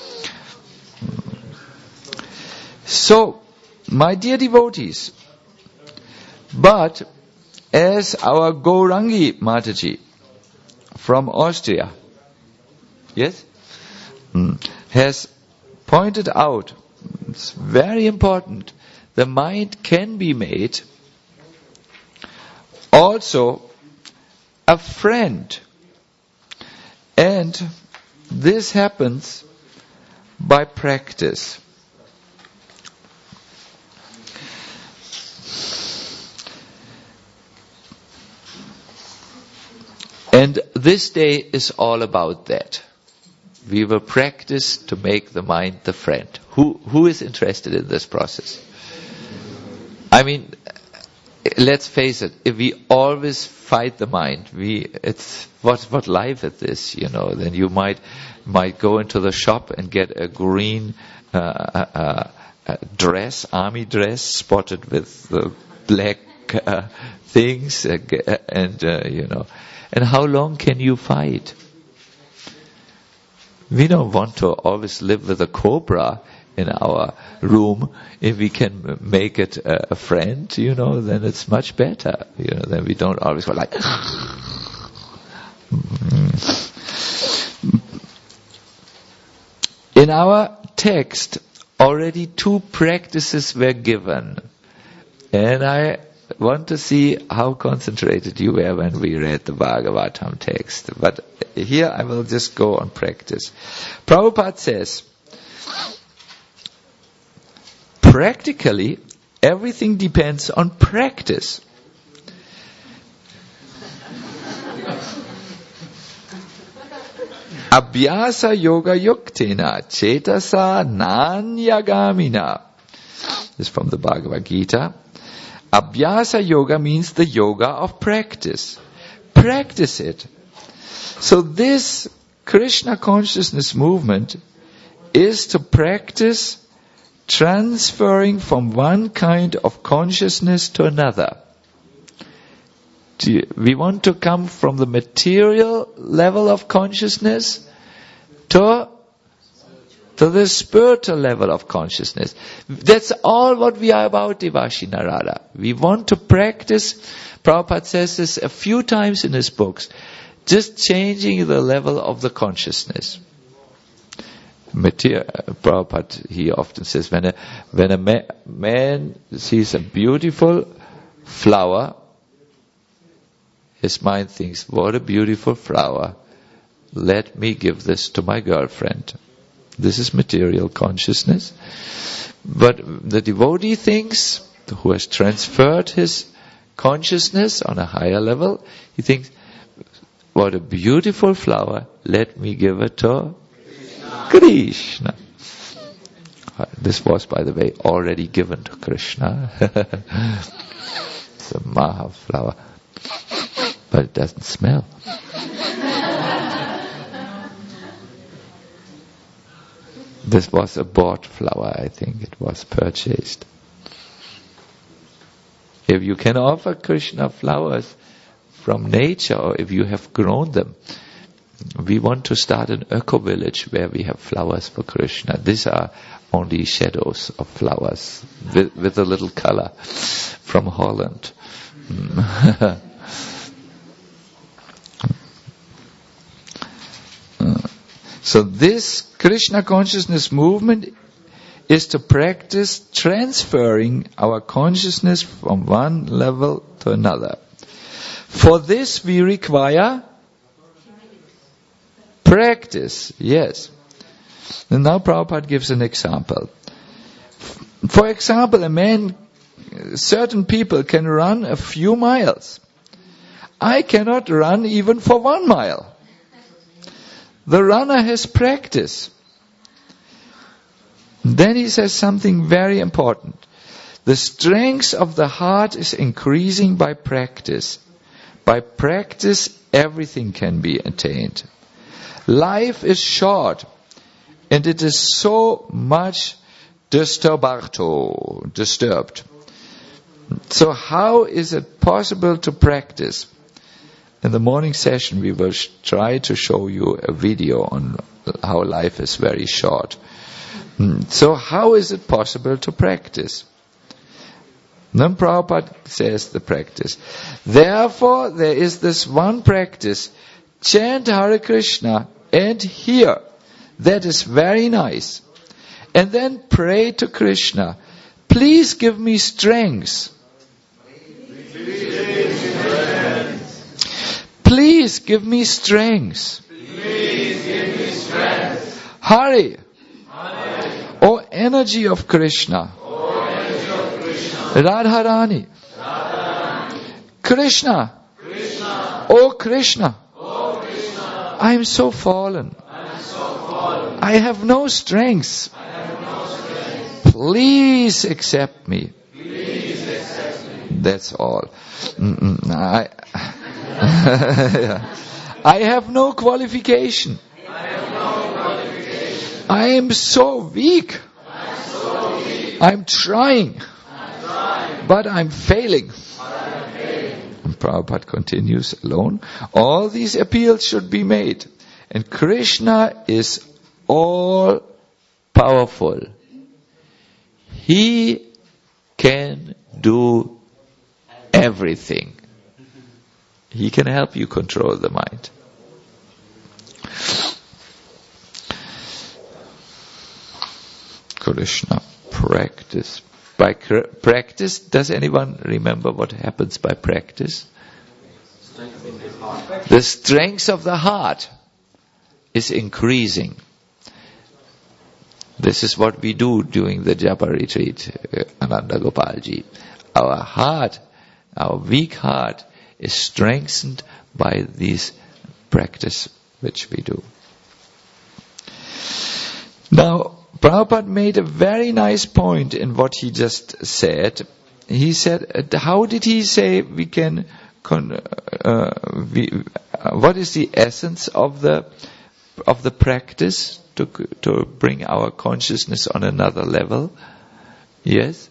Speaker 1: So, my dear devotees, but as our Gaurangi Mataji from Austria, yes, mm, has pointed out, it's very important, the mind can be made also a friend. And this happens by practice. And this day is all about that. We will practice to make the mind the friend. Who who is interested in this process? I mean, let's face it, if we always fight the mind, we it's what what life is this, you know, then you might might go into the shop and get a green uh, uh, uh, dress, army dress, spotted with the black uh, things, uh, and uh, you know, and how long can you fight? We don't want to always live with a cobra in our room. If we can make it a, a friend, you know, then it's much better. You know, then we don't always go like. In our text, already two practices were given, and I want to see how concentrated you were when we read the Bhagavatam text. But here I will just go on practice. Prabhupada says, practically, everything depends on practice. Abhyasa yoga yuktena cetasa nanyagamina. This is from the Bhagavad Gita. Abhyasa yoga means the yoga of practice. Practice it. So this Krishna consciousness movement is to practice transferring from one kind of consciousness to another. We want to come from the material level of consciousness to to the spiritual level of consciousness. That's all what we are about, Devashi Narada. We want to practice, Prabhupada says this a few times in his books, just changing the level of the consciousness. Material, Prabhupada, he often says, when a, when a ma- man sees a beautiful flower, his mind thinks, what a beautiful flower. Let me give this to my girlfriend. This is material consciousness. But the devotee thinks, who has transferred his consciousness on a higher level, he thinks, what a beautiful flower, let me give it to Krishna. This was, by the way, already given to Krishna. It's a Maha flower. But it doesn't smell. This was a bought flower, I think. It was purchased. If you can offer Krishna flowers from nature, or if you have grown them, we want to start an eco-village where we have flowers for Krishna. These are only shadows of flowers with, with a little color from Holland. So this Krishna consciousness movement is to practice transferring our consciousness from one level to another. For this we require practice, yes. And now Prabhupada gives an example. For example, a man, certain people can run a few miles. I cannot run even for one mile. The runner has practice. Then he says something very important. The strength of the heart is increasing by practice. By practice, everything can be attained. Life is short, and it is so much disturbato, disturbed. So how is it possible to practice? In the morning session, we will sh- try to show you a video on how life is very short. So how is it possible to practice? Then Prabhupada says the practice. Therefore, there is this one practice. Chant Hare Krishna and hear. That is very nice. And then pray to Krishna. Please give me strength. Please give me strength.
Speaker 3: Please give me strength.
Speaker 1: Hare.
Speaker 3: Hare.
Speaker 1: O energy of Krishna.
Speaker 3: O energy of Krishna.
Speaker 1: Radharani.
Speaker 3: Radharani.
Speaker 1: Krishna.
Speaker 3: Krishna.
Speaker 1: O Krishna.
Speaker 3: O Krishna.
Speaker 1: I am so fallen.
Speaker 3: I am so fallen.
Speaker 1: I have no strength.
Speaker 3: I have no strength.
Speaker 1: Please accept me.
Speaker 3: Please accept me.
Speaker 1: That's all. Mm-mm. I I have no qualification.
Speaker 3: I have no qualification.
Speaker 1: I am so weak.
Speaker 3: I am so weak.
Speaker 1: I'm trying.
Speaker 3: I'm trying.
Speaker 1: But I'm failing.
Speaker 3: But I'm failing.
Speaker 1: And Prabhupada continues alone. All these appeals should be made. And Krishna is all powerful. He can do everything. He can help you control the mind. Krishna, practice. By cr- practice, does anyone remember what happens by practice? The strength of the heart is increasing. This is what we do during the Japa retreat, uh, Ananda Gopalji. Our heart, our weak heart, is strengthened by this practice which we do. Now, Prabhupada made a very nice point in what he just said. He said, how did he say we can, con- uh, we, uh, what is the essence of the of the practice to to bring our consciousness on another level? Yes?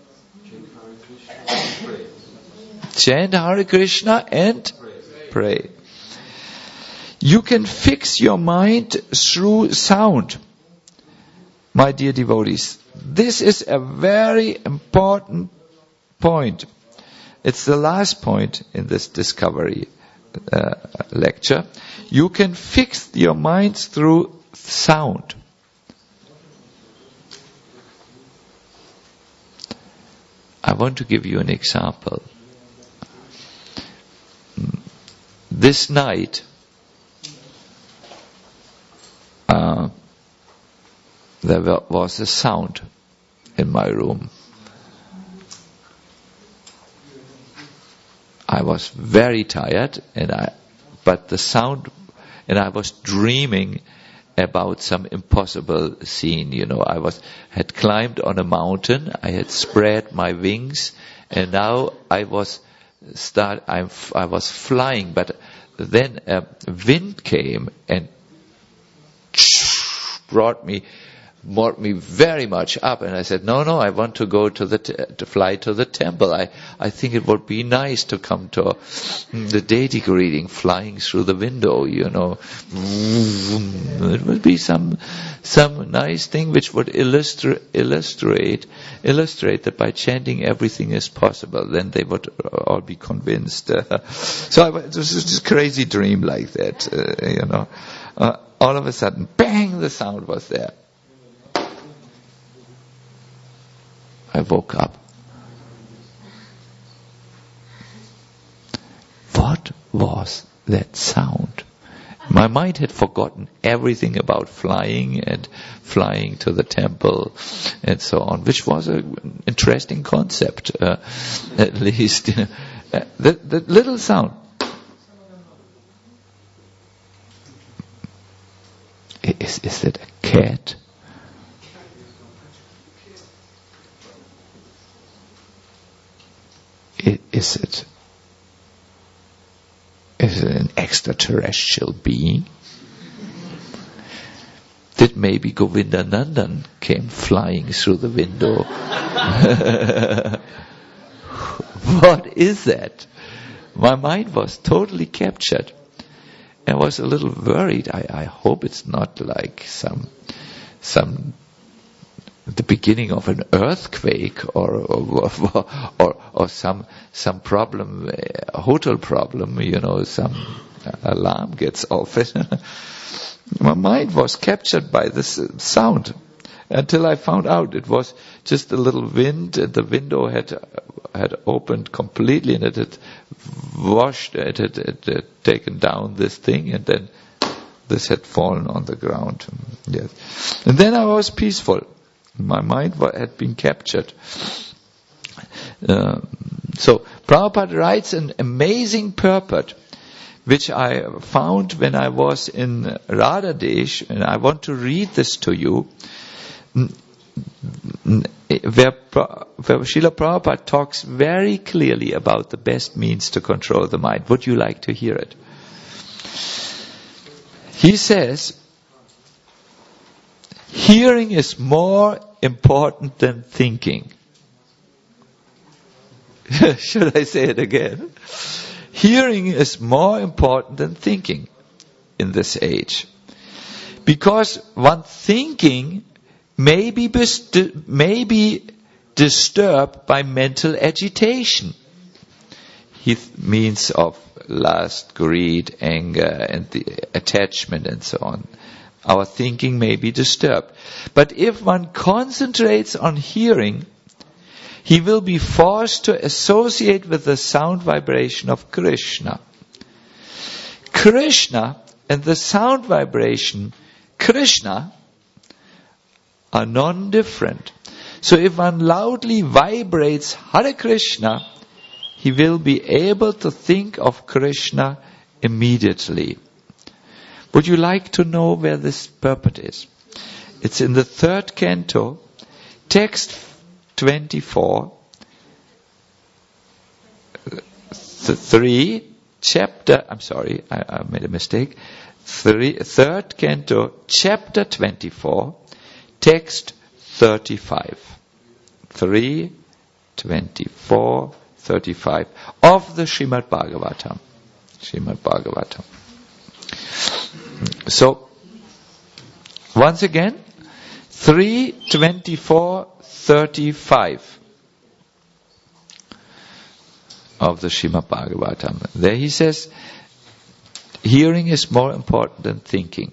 Speaker 1: Chant Hare Krishna and pray. You can fix your mind through sound. my dear devotees, this is a very important point. It's the last point in this discovery uh, lecture. You can fix your minds through sound. I want to give you an example. This night, uh, there was a sound in my room. I was very tired, and I, but the sound, and I was dreaming about some impossible scene. You know, I was had climbed on a mountain, I had spread my wings, and now I was start. I I was flying, but then a wind came and brought me. brought me very much up, and I said, no, no, I want to go to the, t- to fly to the temple. I, I think it would be nice to come to the deity reading, flying through the window, you know. It would be some, some nice thing which would illustrate, illustrate, illustrate that by chanting everything is possible. Then they would all be convinced. Uh, so I, it was just a crazy dream like that, uh, you know. Uh, all of a sudden, bang, the sound was there. I woke up. What was that sound? My mind had forgotten everything about flying and flying to the temple and so on, which was an interesting concept, uh, at least. Uh, the, the little sound. Is, is that a cat? Is it, is it an extraterrestrial being? Did maybe Govinda Nandan came flying through the window? What is that? My mind was totally captured. I was a little worried. I, I hope it's not like some some the beginning of an earthquake or or or, or some some problem, a hotel problem, you know, some alarm gets off. My mind was captured by this sound until I found out it was just a little wind, and the window had had opened completely, and it had washed, it had, it had taken down this thing, and then this had fallen on the ground. Yes, and then I was peaceful. My mind had been captured. Uh, so Prabhupada writes an amazing purport, which I found when I was in Radhadesh, and I want to read this to you, where, where Srila Prabhupada talks very clearly about the best means to control the mind. Would you like to hear it? He says, hearing is more important than thinking. Should I say it again? Hearing is more important than thinking in this age. Because one thinking may be, best- may be disturbed by mental agitation. He th- means of lust, greed, anger, and the attachment and so on. Our thinking may be disturbed. But if one concentrates on hearing, he will be forced to associate with the sound vibration of Krishna. Krishna and the sound vibration, Krishna, are non-different. So if one loudly vibrates Hare Krishna, he will be able to think of Krishna immediately. Would you like to know where this purport is? It's in the third canto, text twenty-four, th- three, chapter, I'm sorry, I, I made a mistake, three, third canto, chapter twenty-four, text thirty-five. three, twenty-four, thirty-five of the Srimad Bhagavatam. Srimad Bhagavatam. So, once again, three twenty-four thirty-five of the Srimad Bhagavatam. There he says, hearing is more important than thinking.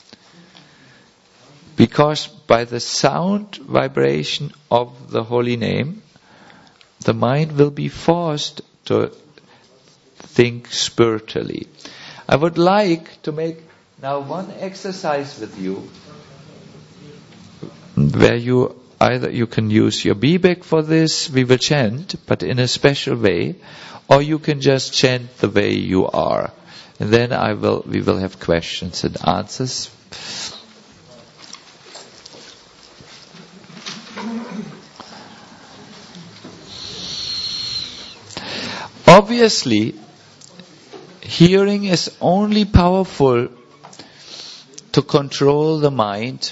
Speaker 1: Because by the sound vibration of the holy name, the mind will be forced to think spiritually. I would like to make now one exercise with you, where you either you can use your B-bag for this, we will chant, but in a special way, or you can just chant the way you are. And then I will we will have questions and answers. Obviously, hearing is only powerful to control the mind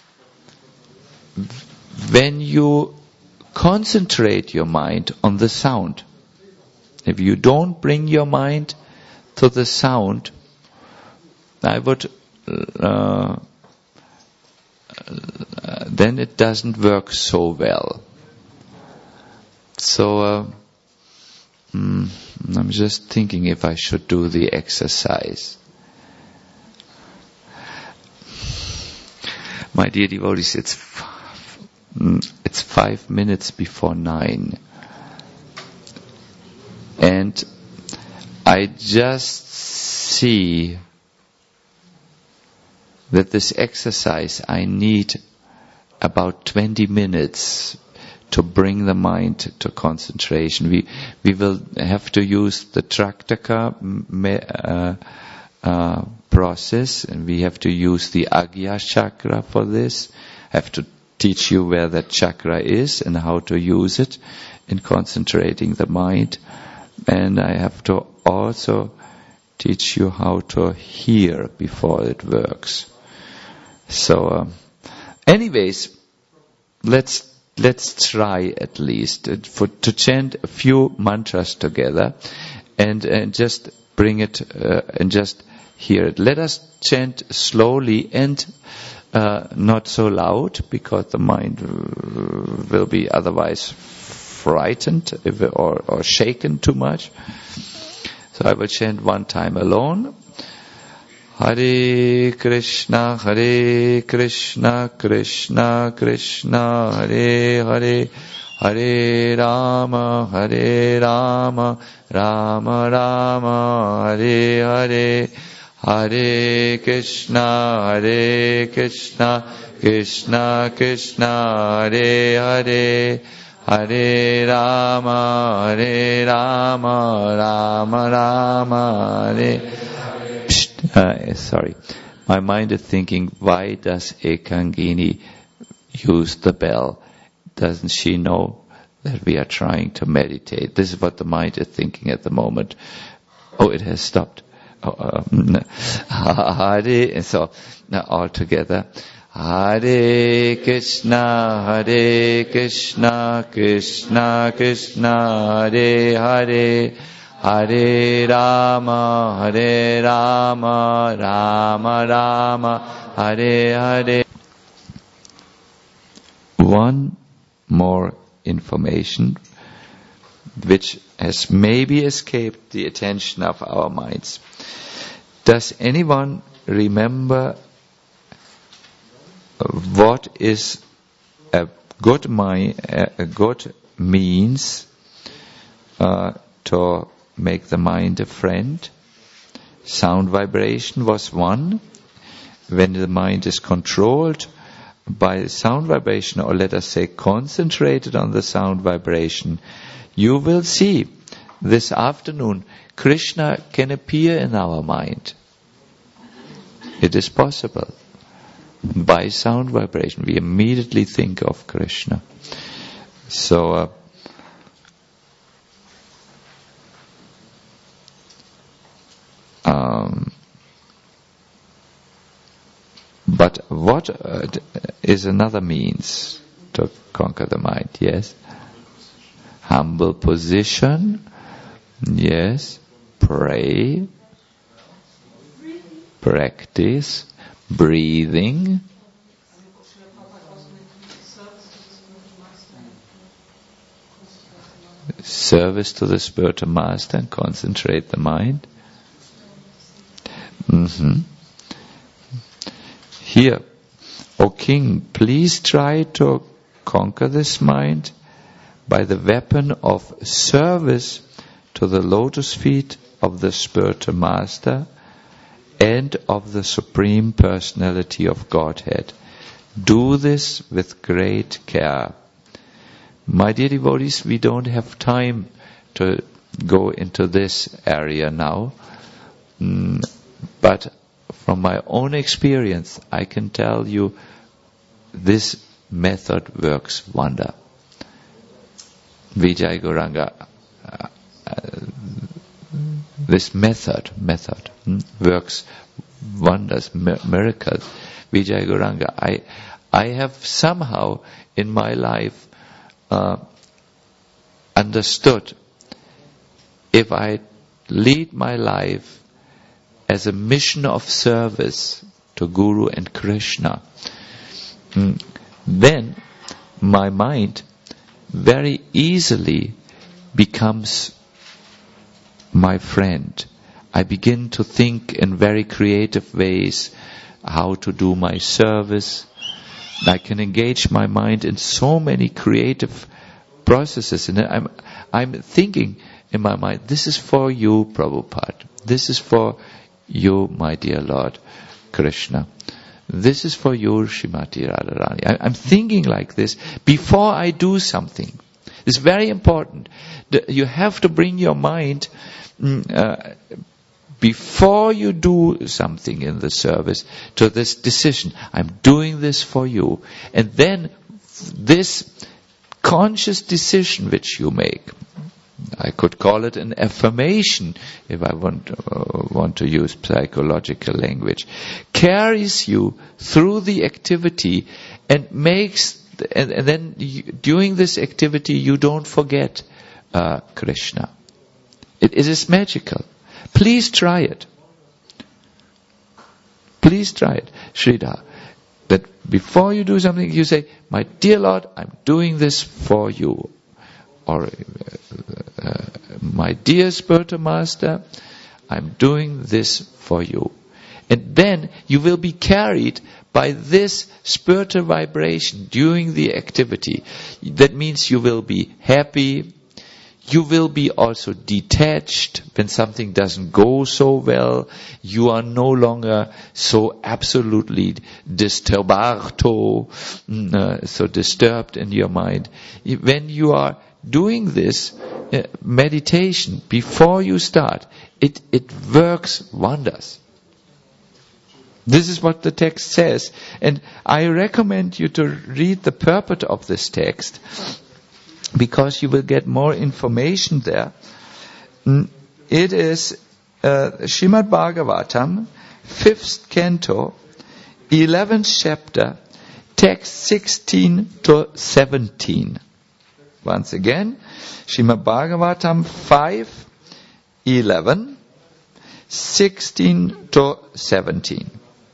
Speaker 1: when you concentrate your mind on the sound. If you don't bring your mind to the sound, I would, uh, then it doesn't work so well. So, uh, mm, I'm just thinking if I should do the exercise. My dear devotees, it's f- it's five minutes before nine. And I just see that this exercise, I need about twenty minutes to bring the mind to concentration. We we will have to use the Traktaka uh, uh, process, and we have to use the Agya chakra for this. I have to teach you where that chakra is and how to use it in concentrating the mind. And I have to also teach you how to hear before it works. So, um, anyways, let's let's try at least for, to chant a few mantras together, and and just bring it uh, and just hear it. Let us chant slowly and uh, not so loud, because the mind will be otherwise frightened if, or, or shaken too much. So I will chant one time alone. Hare Krishna, Hare Krishna, Krishna Krishna, Hare Hare, Hare Rama, Hare Rama, Rama Rama, Hare Hare, Hare Krishna, Hare Krishna, Krishna Krishna, Hare Hare, Hare Rama, Hare Rama, Rama Rama, Hare. Uh, sorry, my mind is thinking, why does Ekangini use the bell? Doesn't she know that we are trying to meditate? This is what the mind is thinking at the moment. Oh, it has stopped. Oh, um, Hare, so now all together. Hare Krishna, Hare Krishna, Krishna Krishna, Hare Hare, Hare Rama, Hare Rama, Rama Rama, Hare Hare. One more information which has maybe escaped the attention of our minds. Does anyone remember what is a good mind, a good means uh, to make the mind a friend? Sound vibration was one. When the mind is controlled by sound vibration, or let us say concentrated on the sound vibration, you will see this afternoon Krishna can appear in our mind. It is possible. By sound vibration, we immediately think of Krishna. So, uh, um, but what uh, is another means to conquer the mind? Yes. Humble position. Yes. Pray. Practice. Breathing. service to the spiritual master and concentrate the mind. Mm-hmm. Here, O king, please try to conquer this mind by the weapon of service to the lotus feet of the spiritual master and of the Supreme Personality of Godhead. Do this with great care. My dear devotees, we don't have time to go into this area now, mm, but from my own experience, I can tell you this method works wonder. Vijay Gauranga, uh, uh, this method, method hmm, works wonders, mi- miracles. Vijay Gauranga, I, I have somehow in my life uh, understood if I lead my life as a mission of service to Guru and Krishna, mm, then my mind very easily becomes my friend. I begin to think in very creative ways how to do my service. I can engage my mind in so many creative processes, and I'm I'm thinking in my mind, this is for you, Prabhupada. This is for you, my dear Lord Krishna. This is for you, Srimati Radharani. I, I'm thinking like this before I do something. It's very important. The, you have to bring your mind mm, uh, before you do something in the service to this decision. I'm doing this for you. And then this conscious decision which you make, I could call it an affirmation if I want uh, want to use psychological language, carries you through the activity and makes, and, and then you, during this activity you don't forget uh, Krishna. It, it is magical. Please try it. Please try it, Sridhar. That before you do something, you say, "My dear Lord, I'm doing this for you." Or, uh, uh, my dear spiritual master, I'm doing this for you. And then you will be carried by this spiritual vibration during the activity. That means you will be happy. You will be also detached when something doesn't go so well. You are no longer so absolutely disturbato, uh, so disturbed in your mind. When you are doing this uh, meditation before you start, it, it works wonders. This is what the text says. And I recommend you to read the purport of this text, because you will get more information there. It is uh, Srimad Bhagavatam, fifth canto, eleventh chapter, text sixteen to seventeen. Once again, Srimad Bhagavatam five, eleven, sixteen to seventeen.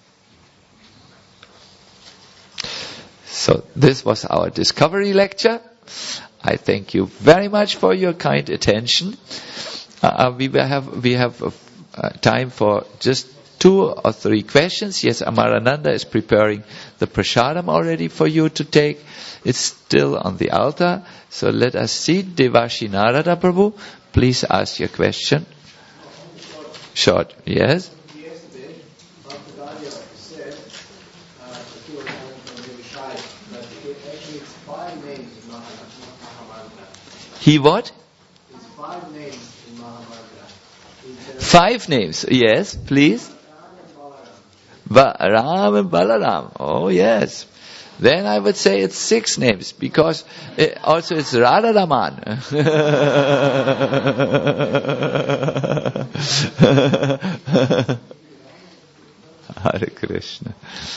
Speaker 1: So this was our discovery lecture. I thank you very much for your kind attention. Uh, we will have we have uh, time for just two or three questions. Yes, Amarananda is preparing the prasadam already for you to take. It's still on the altar. So let us see. Devashi Narada Prabhu, please ask your question. Short, yes?
Speaker 4: Yesterday, Doctor Dalia said, uh, that you were coming from really shy, but it actually it's five names in Mahabharata.
Speaker 1: He what?
Speaker 4: It's five names in Mahabharata.
Speaker 1: Five names, yes, please. Ba- Ram and Balaram, oh yes. Then I would say it's six names, because it, also it's Radharaman. Hare Krishna.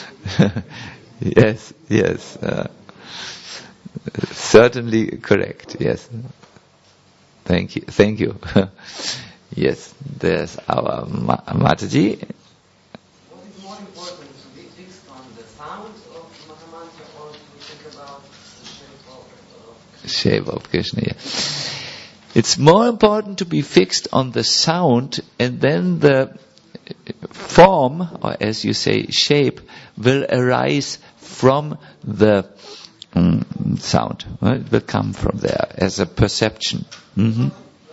Speaker 1: Yes, yes. Uh, certainly correct, yes. Thank you, thank you. Yes, there's our Ma- Mataji.
Speaker 5: What is more important, to be fixed on the sound of Mahamantra or to think about the shape of, of
Speaker 1: Shape of Krishna, yeah. It's more important to be fixed on the sound, and then the form, or as you say, shape, will arise from the mm, sound. Right? It will come from there as a perception. Mm-hmm.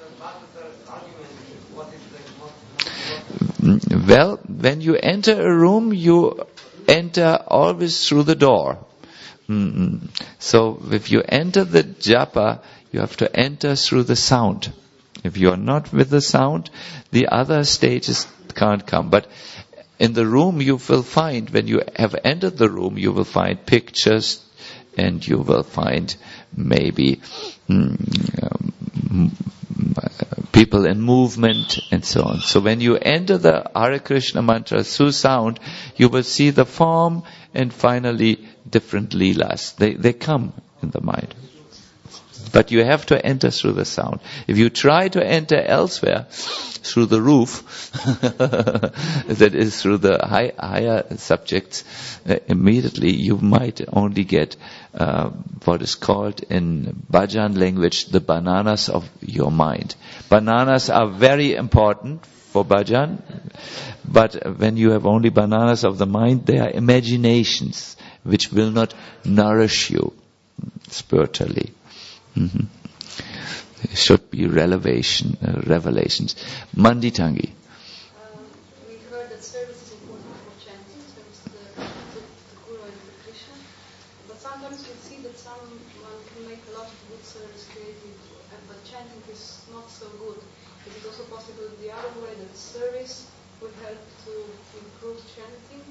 Speaker 1: Well, when you enter a room, you enter always through the door. Mm-hmm. So if you enter the japa, you have to enter through the sound. If you are not with the sound, the other stages can't come. But in the room you will find, when you have entered the room, you will find pictures, and you will find maybe mm, um, people in movement and so on. So when you enter the Hare Krishna mantra through sound, you will see the form and finally different leelas. They, they come in the mind. But you have to enter through the sound. If you try to enter elsewhere, through the roof, that is through the high, higher subjects, uh, immediately you might only get uh, what is called in bhajan language the bananas of your mind. Bananas are very important for bhajan, but when you have only bananas of the mind, they are imaginations which will not nourish you spiritually. Mm-hmm. It should be revelation, uh, revelations. Manditangi.
Speaker 2: Um, we heard that service is important for chanting, service to the, to the Guru and to Krishna. But sometimes we see that someone can make a lot of good service creative, but chanting is not so good. Is it also possible the other way, that service will help to improve chanting?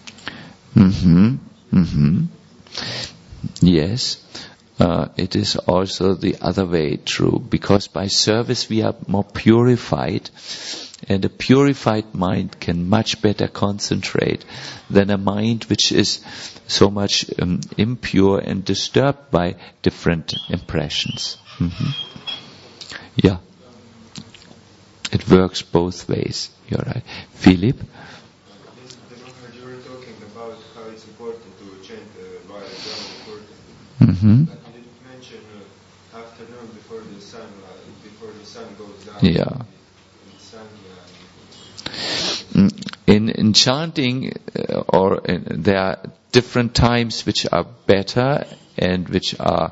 Speaker 1: Mm-hmm. Mm-hmm. Yes. Uh, it is also the other way true, because by service we are more purified, and a purified mind can much better concentrate than a mind which is so much um, impure and disturbed by different impressions. Mm-hmm. Yeah, it works both ways. You're right. Philip?
Speaker 6: You were talking about how it's important to chant uh, while
Speaker 1: Mm-hmm.
Speaker 6: Uh, afternoon before the sun uh, before the sun goes down.
Speaker 1: Yeah.
Speaker 6: Sun, uh,
Speaker 1: in in chanting, uh, or in, there are different times which are better and which are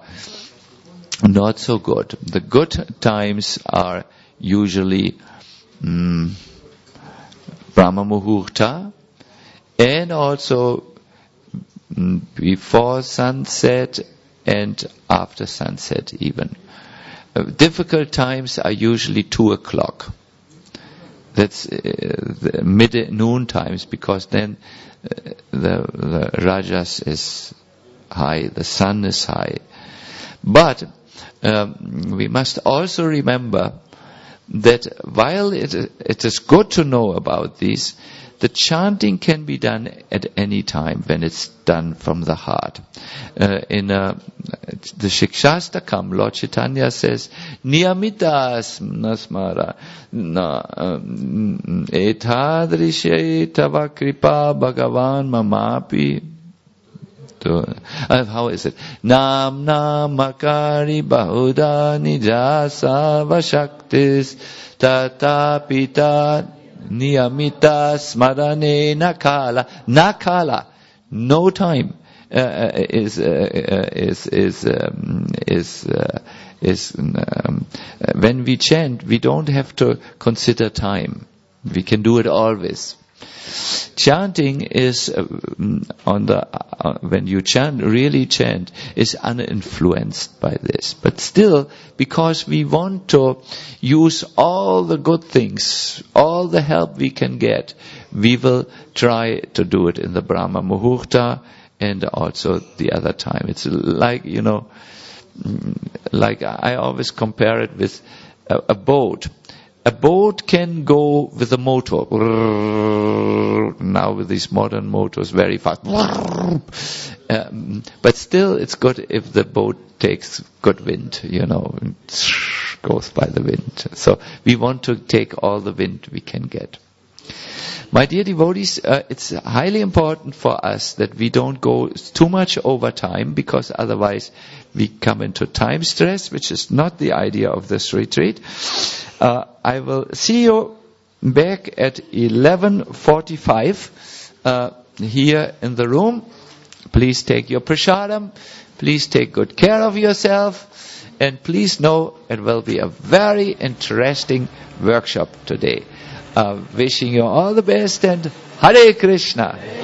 Speaker 1: not so good. The good times are usually um, Brahma Muhurta, and also um, before sunset and after sunset even. Uh, difficult times are usually two o'clock. That's uh, the mid noon times, because then uh, the, the rajas is high, the sun is high. But um, we must also remember that while it, it is good to know about these, the chanting can be done at any time when it's done from the heart. Uh, in uh, the Shikshastakam, Lord Chaitanya says, Niyamitas nasmara na etadrishe tava kripa bhagavan mamapi. Uh, how is it? Nam namakari bahuda nijasa vashaktis tatapita niyamita smarane nakala. Nakala, no time uh, is uh, is is um, is uh, is um, when we chant, we don't have to consider time. We can do it always. Chanting is uh, on the uh, when you chant, really chant, is uninfluenced by this. But still, because we want to use all the good things, all the help we can get, we will try to do it in the Brahma Muhurta and also the other time. It's like, you know, like I always compare it with a, a boat. A boat can go with a motor. Now with these modern motors, very fast. Um, but still, it's good if the boat takes good wind, you know, goes by the wind. So we want to take all the wind we can get. My dear devotees, uh, it's highly important for us that we don't go too much over time, because otherwise we come into time stress, which is not the idea of this retreat. Uh, I will see you back at eleven forty-five uh, here in the room. Please take your prasadam. Please take good care of yourself. And please know it will be a very interesting workshop today. Uh, wishing you all the best, and Hare Krishna.